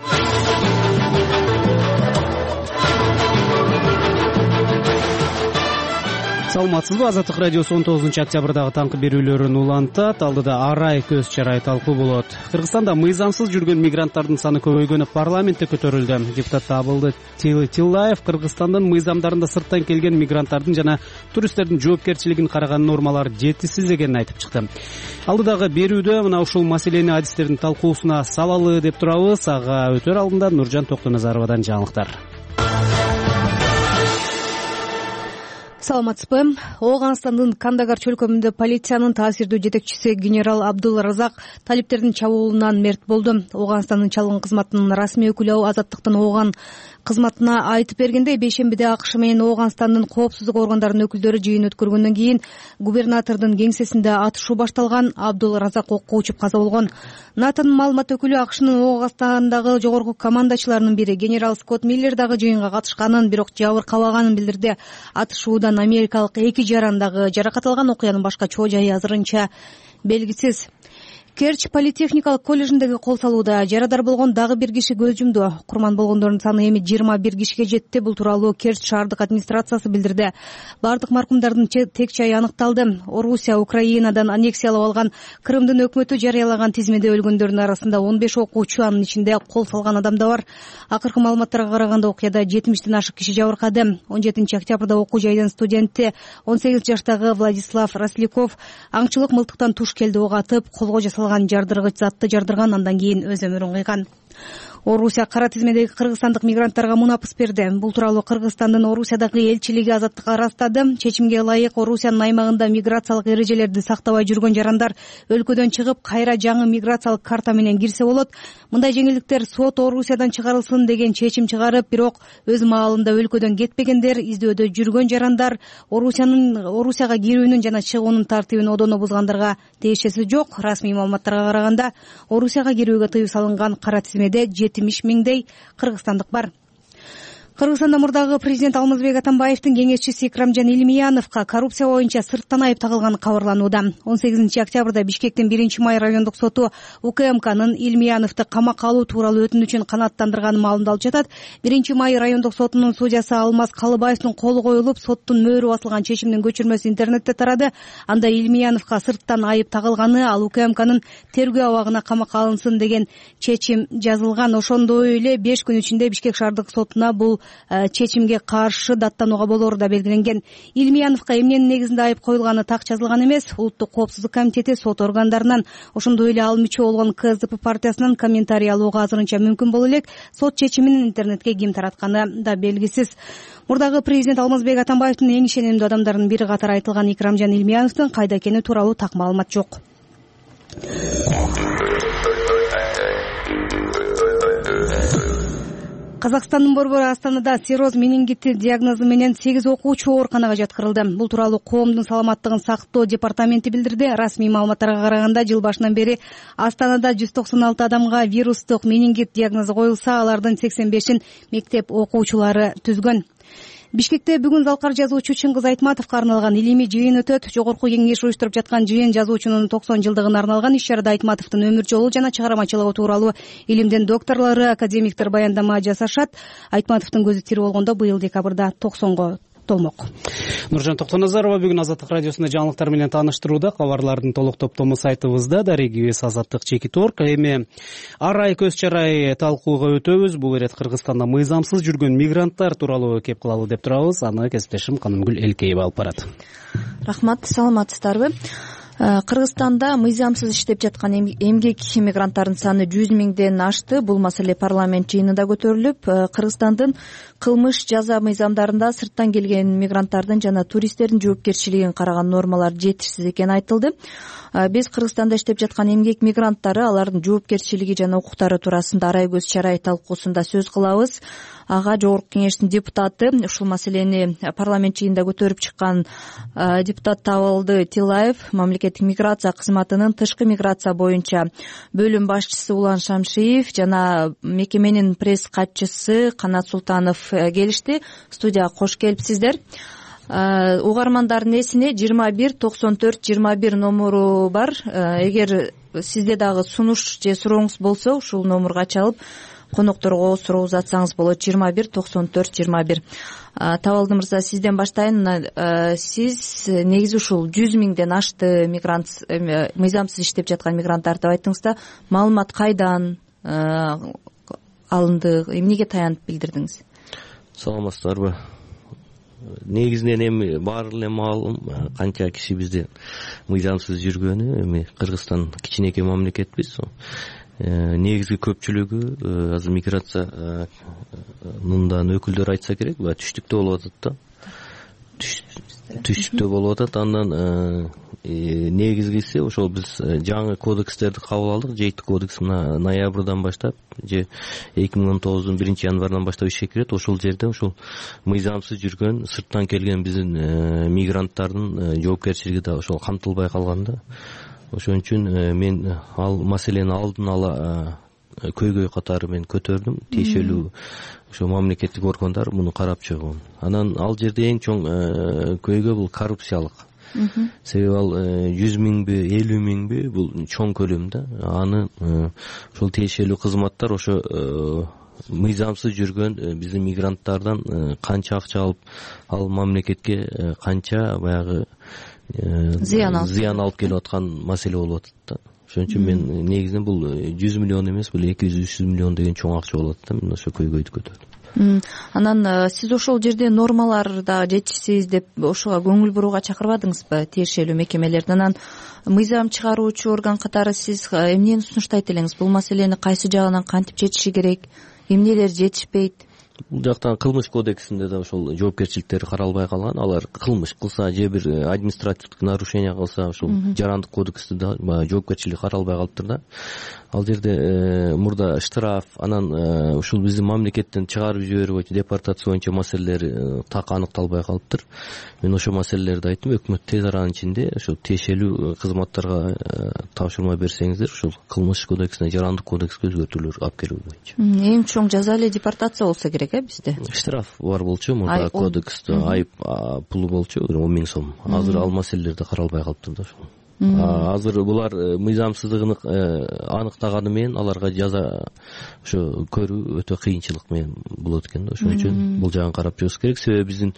A: Саламатсызбы? Азаттык радиосу он тогузунчу октябрдагы таңкы берүүлөрүн улантат. Алдыда арай көз чарай талкуу болот. Кыргызстанда мыйзамсыз жүргөн мигранттардын саны көбөйгөнү парламентте көтөрүлдү. Депутат Абылды Тилаев Кыргызстандын мыйзамдарында сырттан келген мигранттардын жана туристтердин жоопкерчилигин караган нормалар жетишсиз экенин айтып чыкты. Алдыдагы берүүдө мына ушул маселени адистердин талкуусуна салалы деп турабыз. Ага өтөр алдында Нуржан Токтоназаровадан жаңылыктар.
D: Саламатсызбы? Ооганстандын Кандагар чөлкөмүндө полициянын таасирдүү жетекчиси генерал Абдул Разак талиптердин чабуулунан мерт болду. Ооганстандын чалгын кызматынын расмий өкүлү Азаттыктын Ооган кызматына айтып бергендей, бейшембиде АКШ менен Ооганстандын коопсуздук органдарынын өкүлдөрү жыйын өткөргөндөн кийин губернатордун кеңсесинде атышуу башталган. Абдул Разак окко учуп каза болгон. НАТОнун маалымат өкүлү АКШнын Ооганстандагы жогорку командачыларынын бири генерал Скотт Миллер дагы жыйынга катышканын, бирок жабыркабаганын билдирди. Атышуудан америкалык эки жарандагы жаракат алган. Окуянын башка чоо жайы азырынча белгисиз. Керч политехникалык коллежиндеги кол салууда жарадар болгон дагы бир киши көз жумду. Курман болгондордун саны эми жыйырма бир кишиге жетти. Бул тууралуу Керч шаардык администрациясы билдирди. Бардык маркумдардын тег чайы аныкталды. Орусия Украинадан аннексиялап алган Крымдын өкмөтү жарыялаган тизмеде өлгөндөрдүн арасында он беш окуучу, анын ичинде кол салган адам да бар. Акыркы маалыматтарга караганда окуяда жетимиштен ашык киши жабыркады. он жетинчи октябрда окуу жайдын студенти он сегиз жаштагы Владислав Росляков аңчылык мылтыктан туш келди ок атып, колго жасалган жардыргыч затты жардырган, андан кийин өз өмүрүн кыйган. Орусия кара тизмедеги кыргызстандык мигранттарга мунапыс берди. Бул тууралуу Кыргызстандын Орусиядагы элчилиги Азаттыкка ырастады. Чечимге ылайык Орусиянын аймагында миграциялык эрежелерди сактабай жүргөн жарандар өлкөдөн чыгып, кайра жаңы миграциялык карта менен кирсе болот. Мындай жеңилдиктер сот Орусиядан чыгарылсын деген чечим чыгарып, бирок өз маалында өлкөдөн кетпегендер, издөөдө жүргөн жарандар Орусиянын Орусияга кирүүнүн жана чыгуунун тартибин одоно бузгандарга тиешеси жок. Расмий маалыматтарга караганда, Орусияга кирүүгө тыюу салынган кара тизмеде жетимиш миңдей кыргызстандык бар. Кыргызстанда мурдагы президент Алмазбек Атамбаевдин кеңешчиси Икрамжан Илмияновго коррупция боюнча сырттан айып тагылганы кабарланууда. он сегизинчи октябрда Бишкектин биринчи май райондук соту УКМКнын Илмияновду камакка алуу тууралуу өтүнүчүн канааттандырганын маалымдалып жатат. биринчи май райондук сотунун судьясы Алмаз Калыбаевдин колу коюлуп, соттун мөөрү басылган чечимдин көчүрмөсү интернетте тарады. Анда Илмияновго сырттан айып тагылганы, ал УКМКнын тергөө абагына камакка алынсын деген чечим жазылган. Ошондой эле беш күн ичинде Бишкек шаардык сотуна бул чечимге каршы даттанууга болоору да белгиленген. Илмияновго эмненин негизинде айып коюлганы так жазылган эмес. Улуттук коопсуздук комитети сот органдарынан, ошондой эле ал мүчө болгон КСДП партиясынан комментарий алууга азырынча мүмкүн боло элек. Сот чечимин интернетке ким таратканы да белгисиз. Мурдагы президент Алмазбек Атамбаевдин эң ишенимдүү адамдарынын бири катары айтылган Икрамжан Илмияновдун кайда экени тууралуу так маалымат жок. Казакстандын борбору Астанада цирроз менингити диагнозу менен сегиз окуучу ооруканага жаткырылды. Бул тууралуу коомдун саламаттыгын сактоо департаменти билдирди. Расмий маалыматтарга караганда, жыл башынан бери Астанада жүз токсон алты адамга вирустук менингит диагнозу коюлса, алардын сексен бешин мектеп окуучулары түзгөн. Бишкекте бүгүн залкар жазуучу Чыңгыз Айтматовго арналган илимий жыйын өтөт. Жогорку кеңеш уюштуруп жаткан жыйын жазуучунун токсон жылдыгына арналган иш-чарада Айтматовдун өмүр жолу жана чыгармачылыгы тууралуу илимдин докторлору, академиктер баяндама жасашат. Айтматовдун көзү тирүү болгондо быйыл декабрда токсонго толмок.
A: Нуржан Токтоназарова бүгүн Азаттык радиосунда жаңылыктар менен тааныштырууда. Кабарлардын толук топтому сайтыбызда дарегибиз Азаттык чекит точка орг. Эми ар ай көз чарай талкууга өтөбүз. Бул ирет Кыргызстанда мыйзамсыз жүргөн мигранттар тууралуу кеп кылалы деп турабыз. Аны кесиптешим Канымгүл Элкеева алып барат.
H: Рахмат, саламатсыздарбы? Кыргызстанда мыйзамсыз иштеп жаткан эмгек мигранттардын саны жүз миңден ашты. Бул маселе парламент жыйынында көтөрүлүп, Кыргызстандын кылмыш жаза мыйзамдарында сырттан келген мигранттардын жана туристтердин жоопкерчилигин караган нормалар жетишсиз экени айтылды. Биз Кыргызстанда иштеп жаткан эмгек мигранттары, алардын жоопкерчилиги жана укуктары туурасында ар ай көз чарай талкуусунда сөз кылабыз. Ага жогорку кеңештин депутаты, ушул маселени парламент жыйынында көтөрүп чыккан депутат Табалды Тилаев, мамлекеттик миграция кызматынын тышкы миграция боюнча бөлүм башчысы Улан Шамшиев жана мекеменин пресс катчысы Канат Султанов келишти. Студияга кош келипсиздер. Угармандардын эсине жыйырма бир токсон төрт жыйырма бир номуру бар. Эгер сизде дагы сунуш же сурооңуз болсо, ушул номурга чалып конокторго суроо узатсаңыз болот. жыйырма бир токсон төрт жыйырма бир. Табалды мырза, сизден баштайын. Сиз негизи ушул жүз миңден ашты мигрант, мыйзамсыз иштеп жаткан мигранттар деп айттыңыз да, маалымат кайдан алынды, эмнеге таянып билдирдиңиз?
E: Саламатсыздарбы? Негизинен эми баары эле маалым канча киши бизде мыйзамсыз жүргөнү. Эми Кыргызстан кичинекей мамлекетпиз. Негизги көпчүлүгү азыр миграция мындан өкүлдөр айтса керек, түштүктө болуп атат да. Түштүктө болуп атат. Андан негизгиси ошол биз жаңы кодекстерди кабыл алдык. Жети кодекс мына ноябрдан баштап же эки миң он тогуздун биринчи январынан баштап ишке кирет. Ошол жерде ошол мыйзамсыз жүргөн, сырттан келген биздин мигранттардын жоопкерчилиги да ошол камтылбай калган да. Ошон үчүн мен ал маселени алдын ала көйгөй катары мен көтөрдүм. Тиешелүү ошо мамлекеттик органдар муну карап чыгуун. Анан ал жерде эң чоң көйгөй бул коррупциялык. Себеби ал жүз миңби, элүү миңби бул чоң көлөм да. Аны ошол тиешелүү кызматтар ошо мыйзамсыз жүргөн биздин мигранттардан канча акча алып, ал мамлекетке канча баягы зыян алып келип аткан маселе болуп атат да. Ошон үчүн мен негизинен бул жүз миллион эмес, бул эки жүз үч жүз миллион деген чоң акча болот да. Мен ошо көйгөйдү көтөрдүм.
H: Анан сиз ошол жерде нормалар да жетишсиз деп ошого көңүл бурууга чакырбадыңызбы тиешелүү мекемелерди? Анан мыйзам чыгаруучу орган катары сиз эмнени сунуштайт элеңиз? Бул маселени кайсы жагынан кантип чечиши керек? Эмнелер жетишпейт?
E: Бул жактан кылмыш кодексинде да ошол жоопкерчиликтер каралбай калган. Алар кылмыш кылса же бир административдик нарушение кылса, ошол жарандык кодексте да жоопкерчилик каралбай калыптыр да. Ал жерде мурда штраф, анан ушул биздин мамлекеттен чыгарып жиберүү боюнча, депортация боюнча маселелер так аныкталбай калыптыр. Мен ошол маселелерди айттым. Өкмөт тез аранын ичинде ошол тиешелүү кызматтарга тапшырма берсеңиздер, ушул кылмыш кодексине, жарандык кодекске өзгөртүүлөр алып келүү боюнча.
H: Эң чоң жаза эле депортация болсо керек э бизде?
E: Штраф бар болчу, мурда кодексте айып пулу болчу он миң сом. Азыр ал маселелер да каралбай калыптыр да ошол. Азыр булар мыйзамсыздыгын аныктаганы менен аларга жаза ошо көрүү өтө кыйынчылык менен болот экен да. Ошон үчүн бул жагын карап чыгыш керек. Себеби биздин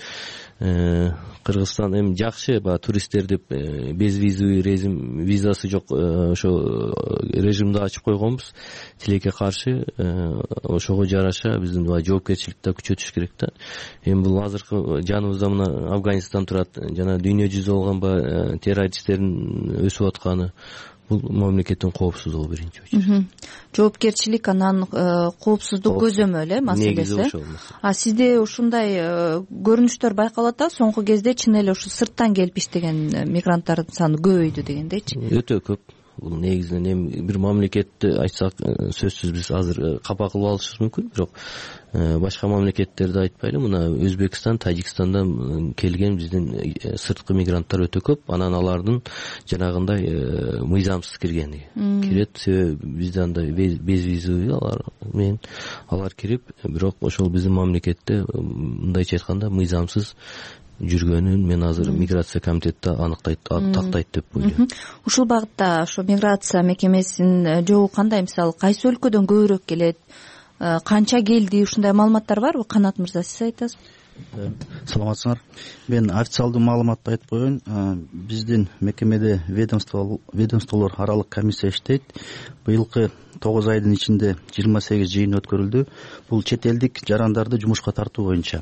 E: Кыргызстан эми жакшы, баягы туристтер деп без визовый режим, визасы жок ошо режимди ачып койгонбуз. Тилекке каршы ошого жараша биздин жоопкерчиликти да күчөтүш керек да. Эми бул азыркы жаныбызда мына Афганистан турат, жана дүйнө жүзү болгон баягы террористтердин өсүп атканы, бул мамлекеттин коопсуздугу биринчи очередь.
H: Жоопкерчилик анан коопсуздук көзөмөл эле маселеси. А сизде ушундай көрүнүштөр байкалат да, соңку кезде чын эле ушу сырттан келип иштеген мигранттардын саны көбөйдү дегендейчи?
E: Өтө көп. Бул негизинен эми бир мамлекетти айтсак сөзсүз биз азыр капа кылып алышыбыз мүмкүн, бирок башка мамлекеттерди айтпайлы, мына Өзбекстан, Тажикстандан келген биздин сырткы мигранттар өтө көп. Анан алардын жанагындай мыйзамсыз киргени кирет. Себеби бизде андай без визовый алар менен алар кирип, бирок ошол биздин мамлекетте мындайча айтканда мыйзамсыз жүргөнүн мен азыр миграция комитети аныктайт, тактайт деп ойлойм.
H: Ушул багытта ошо миграция мекемесинин жобу кандай? Мисалы кайсы өлкөдөн көбүрөөк келет, канча келди, ушундай маалыматтар барбы? Канат мырза, сиз айтасызбы?
F: Саламатсыңар. Мен официалдуу маалыматты айтып коеюн. Биздин мекемеде ведомство ведомстволор аралык комиссия иштейт. Быйылкы тогуз айдын ичинде жыйырма сегиз жыйын өткөрүлдү. Бул чет элдик жарандарды жумушка тартуу боюнча.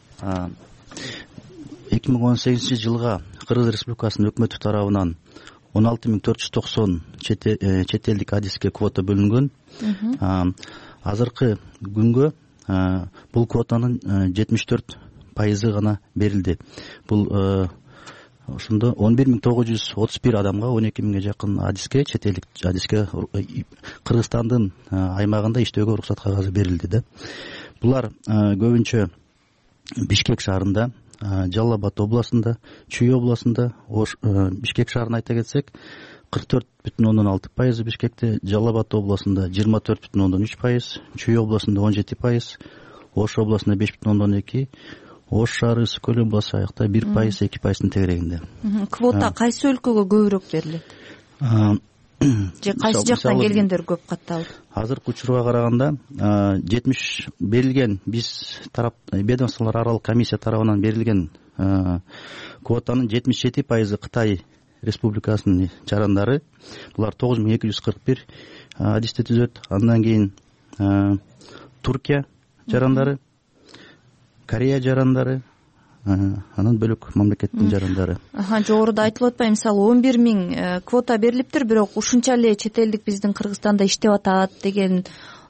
F: эки миң он сегизинчи жылга Кыргыз Республикасынын өкмөтү тарабынан он алты миң төрт жүз токсон чет элдик адиске квота бөлүнгөн. Азыркы күнгө бул квотанын жетимиш төрт пайызы гана берилди. Бул ошондо он бир миң тогуз жүз отуз бир адамга, он эки миңге жакын адиске, чет элдик адиске Кыргызстандын аймагында иштөөгө уруксат кагазы берилди да. Булар көбүнчө Бишкек шаарында, Жалал Абад областында, Чүй областында, Бишкек шаарын айта кетсек, кырк төрт бүтүн ондон алты пайыз Бишкекте, Жалал Абад областында жыйырма төрт бүтүн ондон үч пайыз, Чүй областында он жети пайыз, Ош областында беш бүтүн ондон эки, Ош шаары, Ысык көл обласу аякта бир пайыз, эки пайыздын тегерегинде.
H: Квота кайсы өлкөгө көбүрөөк берилет? Же кайсы жактан келгендер көп катталып?
F: Азыркы учурга караганда жетимиш берилген, биз тарап ведомстволор аралык комиссия тарабынан берилген квотанын жетимиш жети пайызы Кытай Республикасынын жарандары. Булар тогуз миң эки жүз кырк бир адисти түзөт. Андан кийин Туркия жарандары, Корея жарандары, анан бөлөк мамлекеттин жарандары.
H: Жогоруда айтылып атпайбы, мисалы он бир миң квота берилиптир, бирок ушунча эле чет элдик биздин Кыргызстанда иштеп атат деген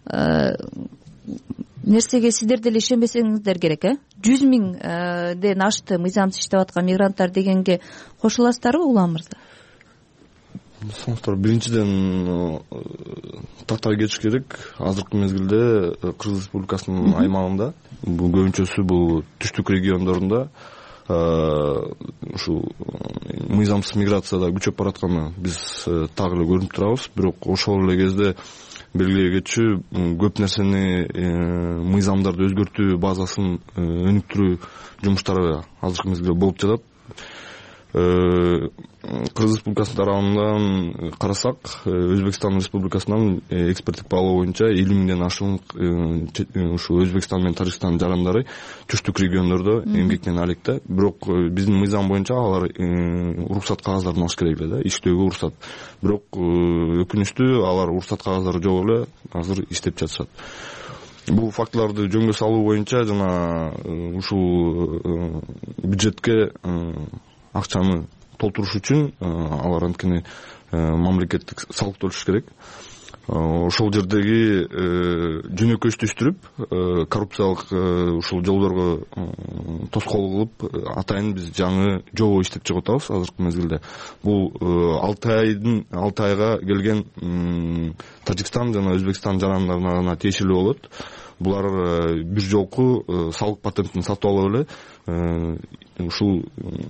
H: нерсеге сиздер деле ишенбесеңиздер керек, э? жүз миңден ашты мыйзамсыз иштеп аткан мигранттар дегенге кошуласыздарбы, Улан мырза?
G: Соңуштар, биринчиден тактай кетиш керек. Азыркы мезгилде Кыргыз Республикасынын аймагында, бул көбүнчөсү бул түштүк региондорунда ушул мыйзамсыз миграцияда күчөп баратканы биз так эле көрүнүп турабыз. Бирок ошол эле кезде белгилей кетчү, көп нерсени мыйзамдарды өзгөртүү базасын өнүктүрүү жумуштары азыркы мезгилде болуп жатат. Кыргыз Республикасынын тарабынан карасак, Өзбекстан Республикасынан эксперттик баалоо боюнча элүү миңден ашуун ушу Өзбекстан менен Тажикстан жарандары түштүк региондордо эмгектен алек. Бирок биздин мыйзам боюнча алар уруксат кагазын алыш керек эле да, иштөөгө уруксат. Бирок өкүнүчтүү, алар уруксат кагазы жок эле азыр иштеп жатышат. Бул фактыларды жөнгө салуу боюнча жана ушул бюджетке акчаны толтуруш үчүн алар анткени мамлекеттик салык төлөш керек. Ошол жердеги жөнөкөйсүздүрүп, коррупциялык ушул жолдорго тоскоол кылып, атайын биз жаңы жобо иштеп чыгып атабыз азыркы мезгилде. Бул алты айдын алты айга келген Тажикстан жана Өзбекстан жарандарына гана тиешелүү болот. Булар бир жолку салык патентин сатып алып эле ушул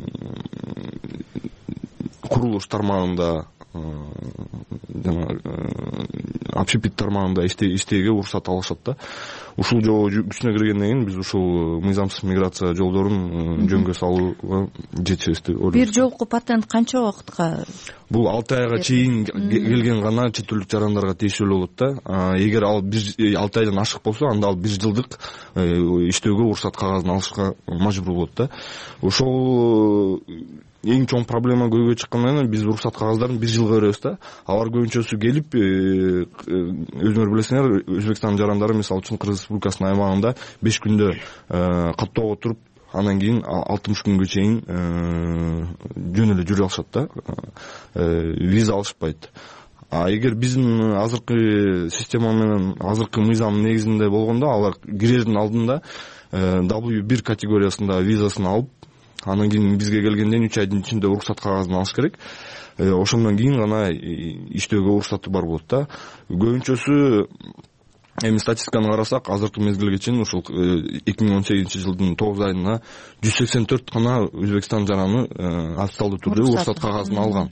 G: курулуш тармагында жана общепит тармагында иштеүүгө уруксат алышат да. Ушул жобо күчүнө киргенден кийин биз ушул мыйзамсыз миграция жолдорун жөнгө салууга жетишебиз деп ойлойм.
H: Бир жолку патент канча убакытка?
G: Бул алты айга чейин келген гана чет элдик жарандарга тиешелүү болот да. Эгер ал алты айдан ашык болсо, анда ал бир жылдык иштөөгө уруксат кагазын алышка мажбур болот да. Ошол эң чоң проблема көйгөй чыккандан кийин биз уруксат кагаздарын бир жылга беребиз да. Алар көбүнчөсү келип, өзүңөр билесиңер, Өзбекстан жарандары мисалы үчүн Кыргыз Республикасынын аймагында беш күндө каттоого туруп, андан кийин алтымыш күнгө чейин жөн эле жүрө алышат да. Виза алышпайт. А эгер биздин азыркы система менен, азыркы мыйзам негизинде болгондо, алар кирердин алдында дабл ю бир категориясында визасын алып, анан кийин бизге келгенден үч айдын ичинде уруксат кагазын алыш керек. Ошондон кийин гана иштөөгө уруксаты бар болот да. Көбүнчөсү эми статистиканы карасак, азыркы мезгилге чейин ушул эки миң он сегизинчи жылдын тогуз айына жүз сексен төрт гана Өзбекстан жараны официалдуу түрдө уруксат кагазын алган.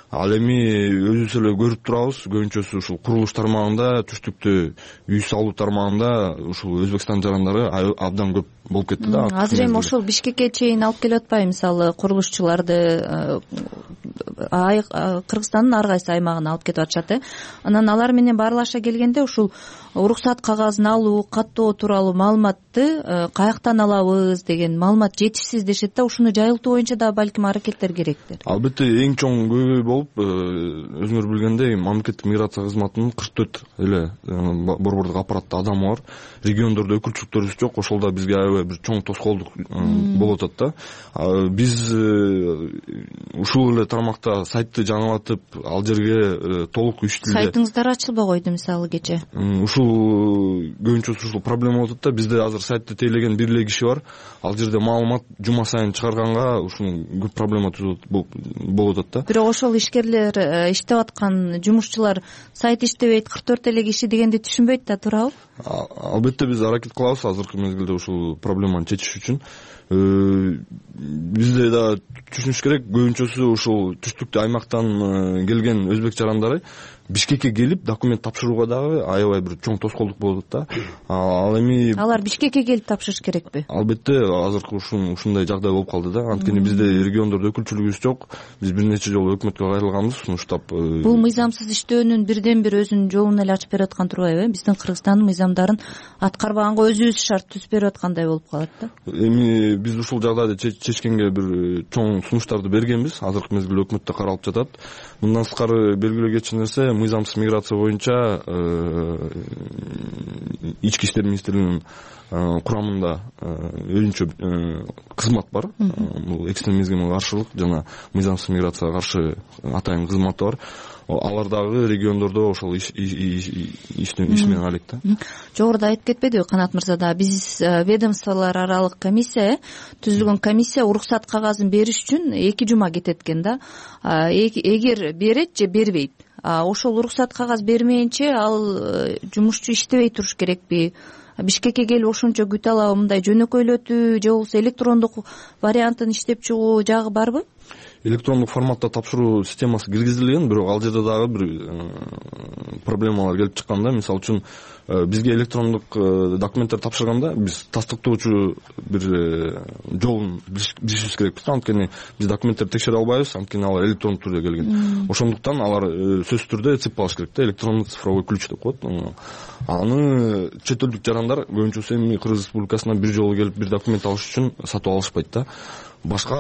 G: ал эми өзүбүз эле көрүп турабыз, көбүнчөсү ушул курулуш тармагында, түштүктө үй салуу тармагында ушул Өзбекстан жарандары абдан көп болуп кетти да.
H: Азыр эми ошол Бишкекке чейин алып келип атпайбы, мисалы курулушчуларды Кыргызстандын ар кайсы аймагына алып кетип атышат э анан алар менен баарлаша келгенде ушул уруксат кагазын алуу, каттоо тууралуу маалыматты каяктан алабыз деген маалымат жетишсиз дешет да. Ушуну жайылтуу боюнча да балким аракеттер керектир.
G: Албетте эң чоң көйгөй болуп, өзүңөр билгендей, мамлекеттик миграция кызматынын кырк төрт эле борбордук аппаратта адамы бар. Региондордо өкүлчүлүктөрүбүз жок, ошол да бизге аябай бир чоң тоскоолдук болуп атат да. Биз ушул эле тармакта сайтты жаңылатып, ал жерге толук үч тилде
H: сайтыңыздар ачылбай койду мисалы кече.
G: Ушул көбүнчөсү ушул проблема болуп атат да. Бизде азыр сайтты тейлеген бир эле киши бар. Ал жерде маалымат жума сайын чыгарганга ушул көп проблема болуп атат да.
H: Бирок ошол ишкерлер иштеп аткан жумушчулар сайт иштебейт, кырк төрт эле киши дегенди түшүнбөйт да, туурабы?
G: Албетте биз аракет кылабыз азыркы мезгилде ушул проблеманы чечиш үчүн. Бизде да түшүнүш керек, көбүнчөсү ушул түштүктүү аймактан келген өзбек жарандары Бишкекке келип документ тапшырууга дагы аябай бир чоң тоскоолдук болуп атат да. Ал эми
H: алар Бишкекке келип тапшырыш керекпи?
G: Албетте азыркы ушундай жагдай болуп калды да. Анткени бизде региондордо өкүлчүлүгүбүз жок. Биз бир нече жолу өкмөткө кайрылганбыз, сунуштап.
H: Бул мыйзамсыз иштөөнүн бирден бир өзүнүн жолун эле ачып берип аткан турбайбы э? Биздин Кыргызстандын мыйзамдарын аткарбаганга өзүбүз шарт түзүп берип аткандай болуп калат да.
G: Эми биз ушул жагдайды чечкенге бир чоң сунуштарды бергенбиз. Азыркы мезгилде өкмөттө каралып жатат. Мындан сырткары белгилөө кетчү нерсе, мыйзамсыз миграция боюнча ички иштер министрлигинин курамында өзүнчө кызмат бар. Бул экстремизмге каршылык жана мыйзамсыз миграцияга каршы атайын кызматы бар. Алар дагы региондордо ошол иш менен алек да.
H: Жогоруда айтып кетпедиби Канат мырза, да биз ведомстволор аралык комиссия түзүлгөн комиссия уруксат кагазын бериш үчүн эки жума кетет экен да. Эгер берет же бербейт, ошол уруксат кагаз бермейинче ал жумушчу иштебей туруш керекпи? Бишкекке келип ошончо күтө алабы? Мындай жөнөкөйлөтүү же болбосо электрондук вариантын иштеп чыгуу жагы барбы?
G: Электрондук форматта тапшыруу системасы киргизилген, бирок ал жерде дагы бир проблемалар келип чыккан да. Мисалы үчүн бизге электрондук документтер тапшырганда биз тастыктоочу бир жолун билишибиз керекпиз да. Анткени биз документтерди текшере албайбыз, анткени алар электрондук түрдө келген. Ошондуктан алар сөзсүз түрдө цифр алыш керек да, электрондук цифровой ключ деп коет. Аны чет элдик жарандар көбүнчөсү эми Кыргыз Республикасына бир жолу келип бир документ алыш үчүн сатып алышпайт да. Башка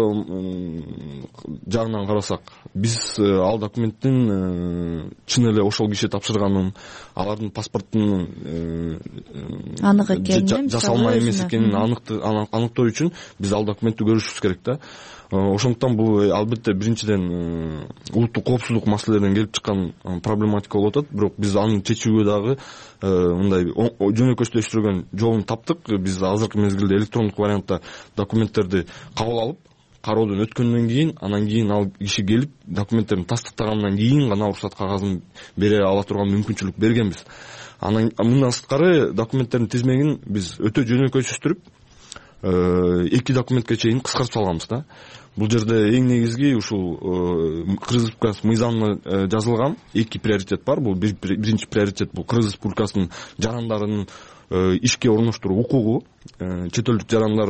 G: жагынан карасак, биз ал документтин чын эле ошол киши тапшырганын, алардын паспортунун
H: анык экенин,
G: жасалма эмес экенин аныктоо үчүн биз ал документти көрүшүбүз керек да. Ошондуктан бул албетте биринчиден улуттук коопсуздук маселелеринен келип чыккан проблематика болуп атат. Бирок биз аны чечүүгө дагы мындай жөнөкөчтөштүргөн жолун таптык. Биз азыркы мезгилде электрондук вариантта документтерди кабыл алып, кароодон өткөндөн кийин, анан кийин ал киши келип документтерин тастыктагандан кийин гана уруксат кагазын бере ала турган мүмкүнчүлүк бергенбиз. Анан мындан сырткары документтердин тизмегин биз өтө жөнөкөйсүздүрүп, эки документке чейин кыскартып салганбыз да. Бул жерде эң негизги ушул Кыргыз Республикасынын мыйзамына жазылган эки приоритет бар. Бул биринчи приоритет бул Кыргыз Республикасынын жарандарынын ишке орноштуруу укугу. Чет элдик жарандар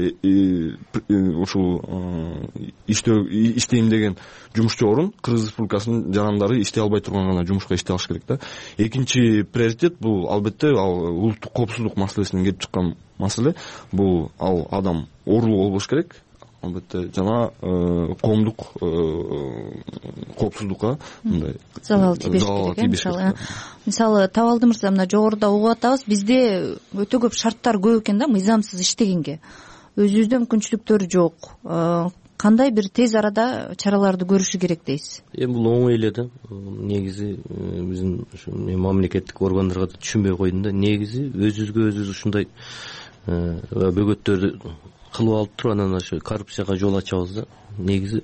G: ушул иштейм деген жумушчу орун Кыргыз Республикасынын жарандары иштей албай турган гана жумушка иштей алыш керек да. Экинчи приоритет бул албетте ал улуттук коопсуздук маселесинен келип чыккан маселе. Бул ал адам оорулуу болбош керек. Албетте жана коомдук коопсуздукка мындай
H: залал тийбеш керек. Мисалы Табалды мырза, мына жогоруда угуп атабыз, бизде өтө көп шарттар көп экен да мыйзамсыз иштегенге. Өзүбүздө мүмкүнчүлүктөр жок. Кандай бир тез арада чараларды көрүшү керек дейсиз?
E: Эми бул оңой эле да. Негизи биздин ушу мамлекеттик органдарга да түшүнбөй койдум да. Негизи өзүбүзгө өзүбүз ушундай бөгөттөрдү кылып алып туруп анан ошо коррупцияга жол ачабыз да. Негизи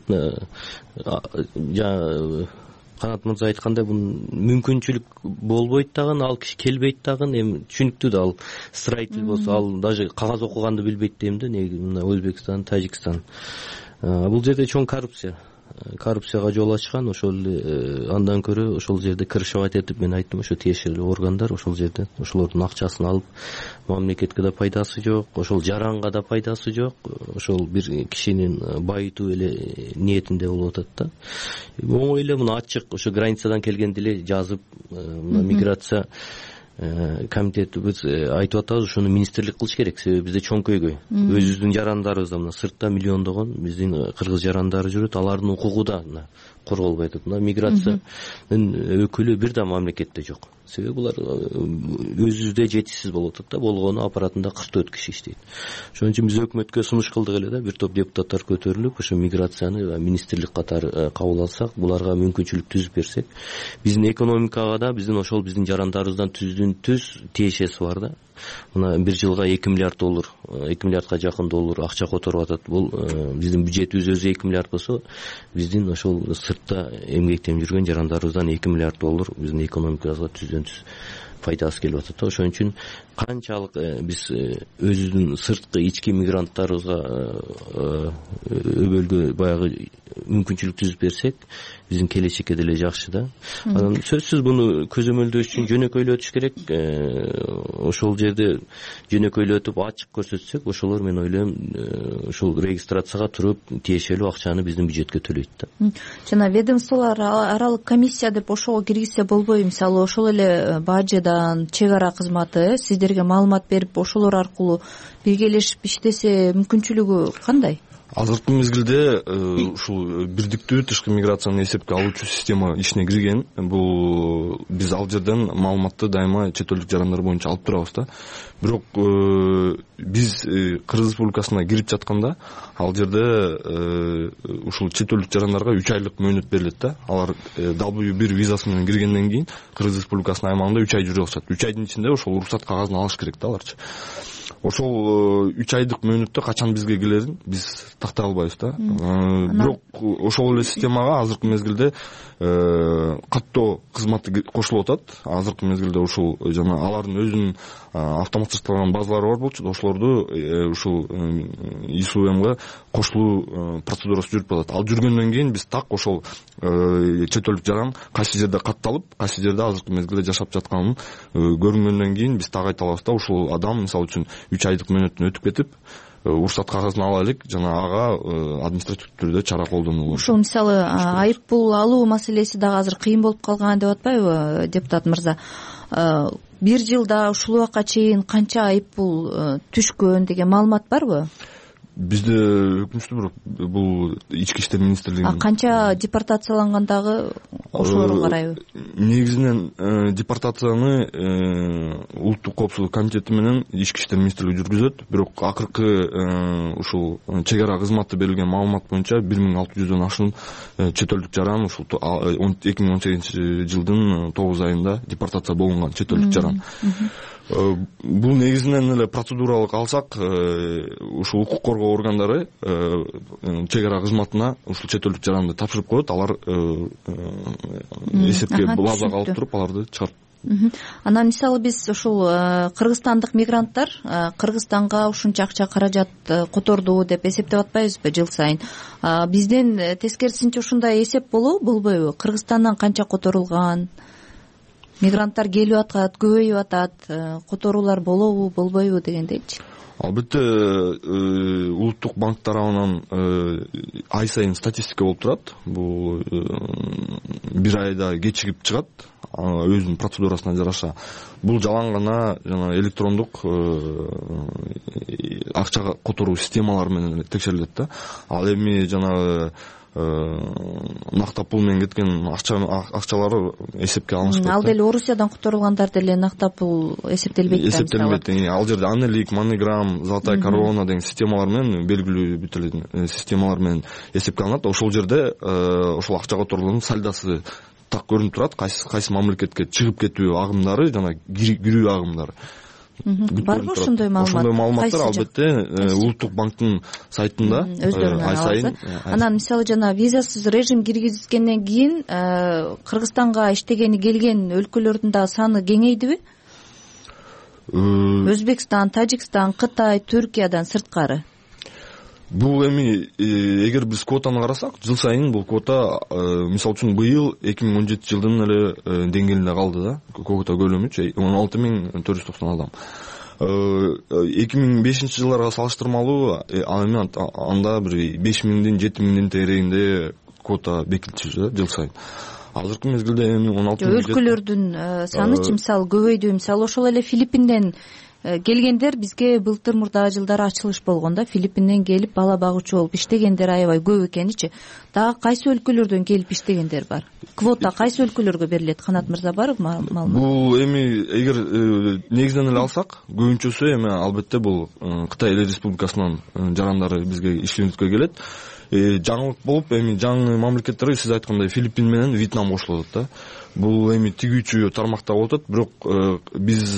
E: жана Канат мырза айткандай, бул мүмкүнчүлүк болбойт дагы, ал киши келбейт дагы. Эми түшүнүктүү да, ал строитель болсо, ал даже кагаз окуганды билбейт дейм да. Негизи мына Өзбекстан, Тажикстан. Бул жерде чоң коррупция. коррупцияга жол ачкан. Ошол эле андан көрө ошол жерде крышевать этип мен айттым, ошо тиешелүү органдар ошол жерде ошолордун акчасын алып мамлекетке да пайдасы жок, ошол жаранга да пайдасы жок, ошол бир кишинин байытуу эле ниетинде болуп атат да. Оңой эле муну ачык ошо границадан келгенди эле жазып, мына миграция комитетибиз айтып атабыз, ошону министрлик кылыш керек. Себеби бизде чоңкөйгөй, өзүбүздүн жарандарыбызда мына сыртта миллиондогон биздин кыргыз жарандары жүрөт, алардын укугу да корголбой атат. Мына миграциянын өкүлү бир да мамлекетте жок. Себеби булар өзүбүздө жетишсиз болуп атат да, болгону аппаратында кырк төрт киши иштейт. Ошон үчүн биз өкмөткө сунуш кылдык эле да, бир топ депутаттар көтөрүлүп, ошо миграцияны министрлик катары кабыл алсак, буларга мүмкүнчүлүк түзүп берсек, биздин экономикага да биздин ошол биздин жарандарыбыздан түздүн түз тиешеси бар да. Мына бир жылга эки миллиард доллар, эки миллиардка жакын доллар акча которуп атат. Бул биздин бюджетибиз өзү эки миллиард болсо, биздин ошол сыртта эмгектенип жүргөн жарандарыбыздан эки миллиард доллар биздин экономикабызга түздөн түз пайдасы келип атат да. Ошон үчүн канчалык биз өзүбүздүн сырткы ички мигранттарыбызга өбөлгө баягы мүмкүнчүлүк түзүп берсек, биздин келечекке деле жакшы да. Анан сөзсүз муну көзөмөлдөө үчүн жөнөкөйлөтүш керек. Ошол жерде жөнөкөйлөтүп ачык көрсөтсөк, ошолор мен ойлойм ушул регистрацияга туруп тиешелүү акчаны биздин бюджетке төлөйт да.
H: Жана ведомстволор аралык комиссия деп ошого киргизсе болбойбу? Мисалы ошол эле бажедан, чек ара кызматы сиздерге маалымат берип, ошолор аркылуу биргелешип иштесе мүмкүнчүлүгү кандай?
G: Азыркы мезгилде ушул бирдиктүү тышкы миграцияны эсепке алуучу система ишине кирген. Бул биз ал жерден маалыматты дайыма чет элдик жарандар боюнча алып турабыз да. Бирок биз Кыргыз Республикасына кирип жатканда ал жерде ушул чет элдик жарандарга үч айлык мөөнөт берилет да. Алар дабл ю бир визасы менен киргенден кийин Кыргыз Республикасынын аймагында үч ай жүрө алышат. үч айдын ичинде ошол уруксат кагазын алыш керек да аларчы. Ошол үч айдык мөөнөттө качан бизге келерин биз тактай албайбыз да. Бирок ошол эле системага азыркы мезгилде каттоо кызматы кошулуп атат. Азыркы мезгилде ушул жана алардын өзүнүн автоматташтырылган базалары бар болчу, ошолорду ушул и эс у эмге кошулуу процедурасы жүрүп атат. Ал жүргөндөн кийин биз так ошол чет элдик жаран кайсы жерде катталып, кайсы жерде азыркы мезгилде жашап жатканын көрүнгөндөн кийин биз так айта алабыз да, ушул адам мисалы үчүн үч айдык мөөнөттөн өтүп кетип, уруксат кагазын ала элек, жана ага административдик түрдө чара колдонулат.
H: Ушул мисалы айып пул алуу маселеси дагы азыр кыйын болуп калган деп атпайбы, депутат мырза? Бир жылда ушул убакка чейин канча айып пул түшкөн деген маалымат барбы?
G: Бизде өкүнүчтүү, бирок бул ички иштер министрлигинин.
H: Канча депортацияланган дагы ошолорго карайбы?
G: Негизинен депортацияны улуттук коопсуздук комитети менен ички иштер министрлиги жүргүзөт. Бирок акыркы ушул чек ара кызматы берилген маалымат боюнча бир миң алты жүздөн ашуун чет элдик жаран ушул эки миң он сегизинчи жылдын тогуз айында депортация болгон чет элдик жаран. Бул негизинен эле процедуралык алсак, ушул укук коргоо органдары чек ара кызматына ушул чет элдик жаранды тапшырып коет, алар эсепке базага алып туруп аларды чыгарып.
H: Анан мисалы биз ушул кыргызстандык мигранттар Кыргызстанга ушунча акча каражат которду деп эсептеп атпайбызбы жыл сайын? Бизден тескерисинче ушундай эсеп болобу, болбойбу? Кыргызстандан канча которулган? Мигранттар келип атат, көбөйүп атат, которуулар болобу, болбойбу дегендейчи.
G: Албетте улуттук банк тарабынан ай сайын статистика болуп турат. Бул бир айда кечигип чыгат, өзүнүн процедурасына жараша. Бул жалаң гана жана электрондук акча которуу системалары менен текшерилет да. Ал эми жана нактап пул менен кеткен акчалары эсепке алынышпайт.
H: Ал деле Орусиядан которулгандар деле нактап пул эсептелбейт да.
G: Эсептелбейт. Ал жерде анелик, маниграм, золотая корона деген системалар менен, белгилүү бүт эле системалар менен эсепке алынат. Ошол жерде ошол акча которулгандын сальдосы так көрүнүп турат, кайсы кайсы мамлекетке чыгып кетүү агымдары жана кирүү агымдары.
H: Барбы ошондой маалымат?
G: Ошондой маалыматтар албетте улуттук банктын сайтында ай сайын.
H: Анан мисалы жана визасыз режим киргизгенден кийин Кыргызстанга иштегени келген өлкөлөрдүн да саны кеңейдиби? Өзбекстан, Тажикстан, Кытай, Түркиядан сырткары.
G: бул эми эгер биз квотаны карасак, жыл сайын бул квота мисалы үчүн быйыл эки миң он жетинчи жылдын эле деңгээлинде калды да. Квота көлөмүчү он алты миң төрт жүз токсон адам. эки миң бешинчи жылдарга салыштырмалуу ал эми анда бир беш миңдин жети миңдин тегерегинде квота бекитилчү жыл сайын. Азыркы мезгилде эми он алты миң
H: өлкөлөрдүн санычы мисалы көбөйдү. Мисалы ошол эле Филиппинден келгендер бизге былтыр мурдагы жылдары ачылыш болгон да. Филиппинден келип бала багуучу болуп иштегендер аябай көп экеничи. Дагы кайсы өлкөлөрдөн келип иштегендер бар? Квота кайсы өлкөлөргө берилет? Канат мырза барбы маалымат?
G: Бул эми эгер негизден эле алсак, көбүнчөсү эми албетте бул Кытай Эл Республикасынын жарандары бизге иштөөткө келет. Жаңылык болуп эми жаңы мамлекеттер сиз айткандай Филиппин менен Вьетнам кошулат да. Бул эми тигүүчү тармакта болуп атат, бирок биз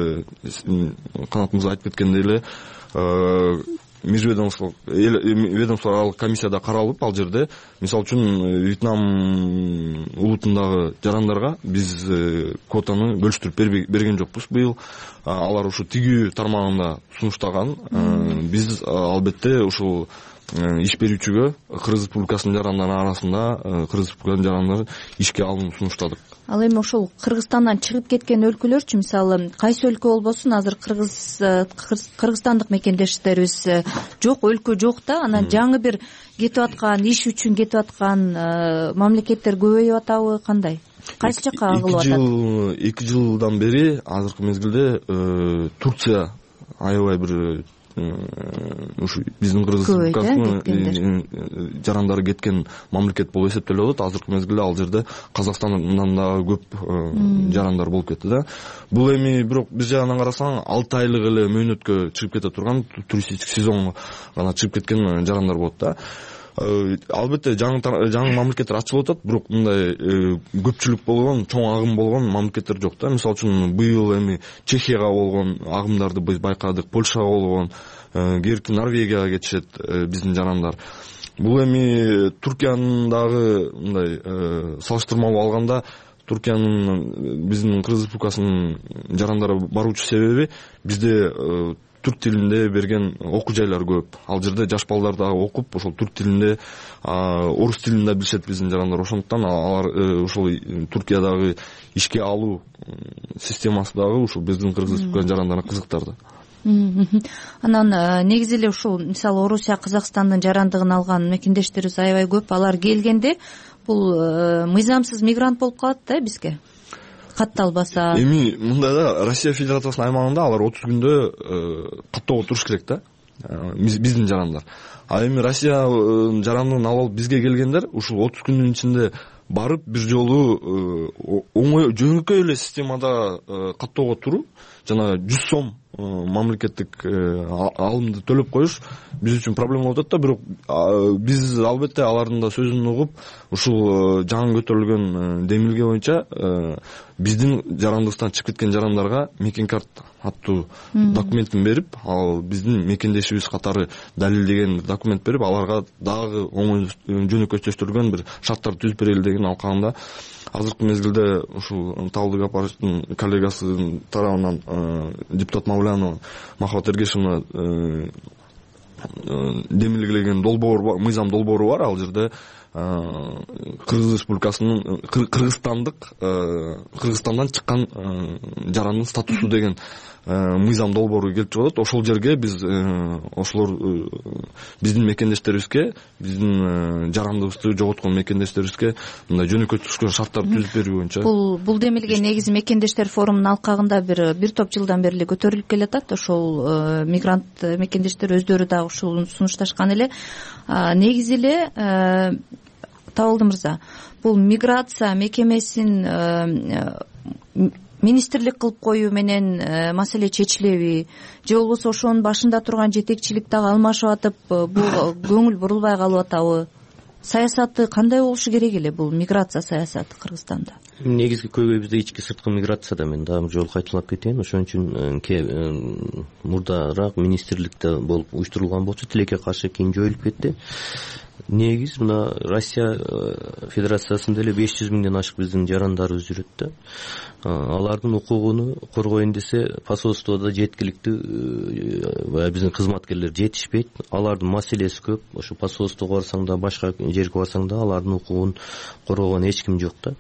G: Канат мырза айтып кеткендей эле межведомстволук ведомство аралык комиссияда каралып, ал жерде мисалы үчүн Вьетнам улутундагы жарандарга биз квотаны бөлүштүрүп берген жокпуз быйыл. Алар ушу тигүү тармагында сунуштаган. Биз албетте ушул иш берүүчүгө Кыргыз Республикасынын жарандарынын арасында Кыргыз Республикасынын жарандары ишке алууну сунуштадык.
H: Ал эми ошол Кыргызстандан чыгып кеткен өлкөлөрчү, мисалы кайсы өлкө болбосун, азыр Кыргыз кыргызстандык мекендештерибиз жок, өлкө жок да. Анан жаңы бир кетип аткан, иш үчүн кетип аткан мамлекеттер көбөйүп атабы, кандай? Кайсы жакка агылып атат?
G: эки жылдан бери азыркы мезгилде Турция аябай бир ушу биздин Кыргыз Республикасынын жарандары кеткен мамлекет болуп эсептелип атат. Азыркы мезгилде ал жерде Казакстандан дагы көп жарандар болуп кетти да. Бул эми бирок биз жагынан карасаң алты айлык эле мөөнөткө чыгып кете турган, туристтик сезонго гана чыгып кеткен жарандар болот да. Албетте жаңы жаңы мамлекеттер ачылып атат, бирок мындай көпчүлүк болгон, чоң агым болгон мамлекеттер жок да. Мисалы үчүн быйыл эми Чехияга болгон агымдарды биз байкадык, Польшага болгон, кээки Норвегияга кетишет биздин жарандар. Бул эми Туркиянын дагы мындай салыштырмалуу алганда Туркиянын биздин Кыргыз Республикасынын жарандары баруучу себеби бизде түрк тилинде берген окуу жайлар көп. Ал жерде жаш балдар дагы окуп, ошол түрк тилинде, орус тилинде билишет биздин жарандар. Ошондуктан алар ошол Туркиядагы ишке алуу системасы дагы ушул биздин Кыргыз Республикасынын жарандарына кызыктарды.
H: Анан негизи эле ушул мисалы Орусия, Казакстандын жарандыгын алган мекендештерибиз аябай көп. Алар келгенде бул мыйзамсыз мигрант болуп калат да бизге. Катталбаса.
G: Эми мындай да, Россия Федерациясынын аймагында алар отуз күндө каттоого туруш керек да. Биздин жарандар. А эми Россия жарандыгын алып бизге келгендер ушул отуз күндүн ичинде барып бир жолу оңой жөнөкөй эле системада каттоого туруп, жана жүз сом мамлекеттик алымды төлөп коюш биз үчүн проблема болуп атат да. Бирок биз албетте алардын да сөзүн угуп, ушул жаңы көтөрүлгөн демилге боюнча биздин жарандыктан чыгып кеткен жарандарга мекен карт аттуу документин берип, ал биздин мекендешибиз катары далилдеген документ берип, аларга дагы оңой жөнөкөйчөштүрүлгөн бир шарттарды түзүп берели деген алкагында азыркы мезгилде ушул Талдык аппараттын коллегасы тарабынан депутат Мавлянова Махабат Эргешевна демилгелеген долбоор, мыйзам долбоору бар. Ал жерде Кыргыз Республикасынын кыргызстандык Кыргызстандан чыккан жарандын статусу деген мыйзам долбоору келип чыгып атат. Ошол жерге биз ошолор биздин мекендештерибизге, биздин жарандыбызды жоготкон мекендештерибизге мындай жөнөкөй шарттарды түзүп берүү боюнча.
H: Бул бул демилге негизи мекендештер форумунун алкагында бир бир топ жылдан бери эле көтөрүлүп келатат. Ошол мигрант мекендештер өздөрү дагы ушул сунушташкан эле. Негизи эле Табылды мырза, бул миграция мекемесин министрлик кылып коюу менен маселе чечилеби, же болбосо ошонун башында турган жетекчилик дагы алмашып атып, бул көңүл бурулбай калып атабы? Саясаты кандай болушу керек эле бул миграция саясаты Кыргызстанда?
E: негизги көйгөй бизде ички сырткы миграцияда. Мен дагы жолу кайталап кетейин. Ошон үчүн мурдараак министрликте болуп уюштурулган болчу, тилекке каршы кийин жоюлуп кетти. Негиз мына Россия Федерациясында эле беш жүз миңден ашык биздин жарандарыбыз жүрөт да. Алардын укугуну коргоюн десе посольстводо жеткиликтүү баягы биздин кызматкерлер жетишпейт. Алардын маселеси көп. Ошо посольствого барсаң да, башка жерге барсаң да алардын укугун коргогон эч ким жок да.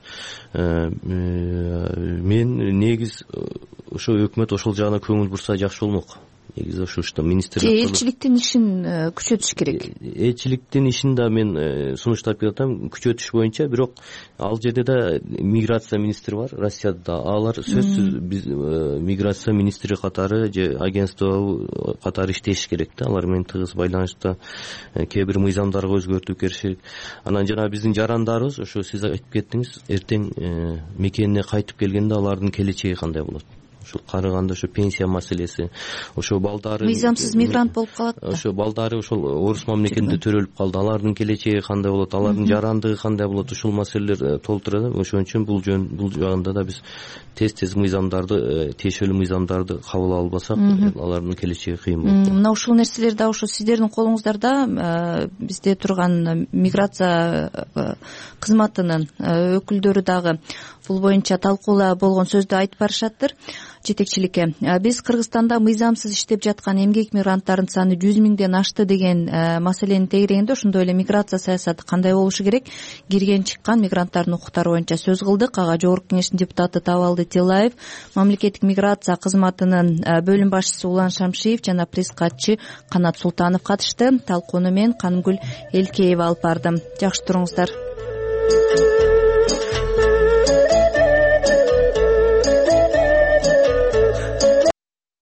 E: Мен негиз ошо өкмөт ошол жагына көңүл бурса жакшы болмок. Негизи ошо что министрлик
H: же элчиликтин ишин күчөтүш керек.
E: Элчиликтин ишин да мен сунуштап келатам, күчөтүш боюнча. Бирок ал жерде да миграция министри бар Россияда да. Алар сөзсүз биз миграция министри катары же агентство катары иштеш керек да. Алар менен тыгыз байланышта кээ бир мыйзамдарга өзгөртүү керек. Анан жана биздин жарандарыбыз ошо сиз айтып кеттиңиз, эртең мекенине кайтып келгенде алардын келечеги кандай болот? Ошо карыганда ошо пенсия маселеси, ошо балдары
H: мыйзамсыз мигрант болуп калат да.
E: Ошо балдары ошол орус мамлекетинде төрөлүп калды. Алардын келечеги кандай болот? Алардын жарандыгы кандай болот? Ушул маселелер толтурат. Ошон үчүн бул жөн бул жагында да биз тез-тез мыйзамдарды, тиешелүү мыйзамдарды кабыл албасак, алардын келечеги кыйын болот.
H: Мына ушул нерселер да ошо сиздердин колуңуздарда. Бизде турган миграция кызматынын өкүлдөрү дагы бул боюнча талкуулаа болгон сөздү айтып барышаттыр жетекчиликке. Биз Кыргызстанда мыйзамсыз иштеп жаткан эмгек мигранттардын саны жүз миңден ашты деген маселени тегерегенде, ошондой эле миграция саясаты кандай болушу керек? Кирген чыккан мигранттардын укуктары боюнча сөз кылдык. Ага Жогорку Кеңештин депутаты Табалды Тилаев, мамлекеттик миграция кызматынын бөлүм башчысы Улан Шамшиев жана пресс катчы Канат Султанов катышты. Талкууну мен Канымгүл Элкеева алып бардым. Жакшы туруңуздар.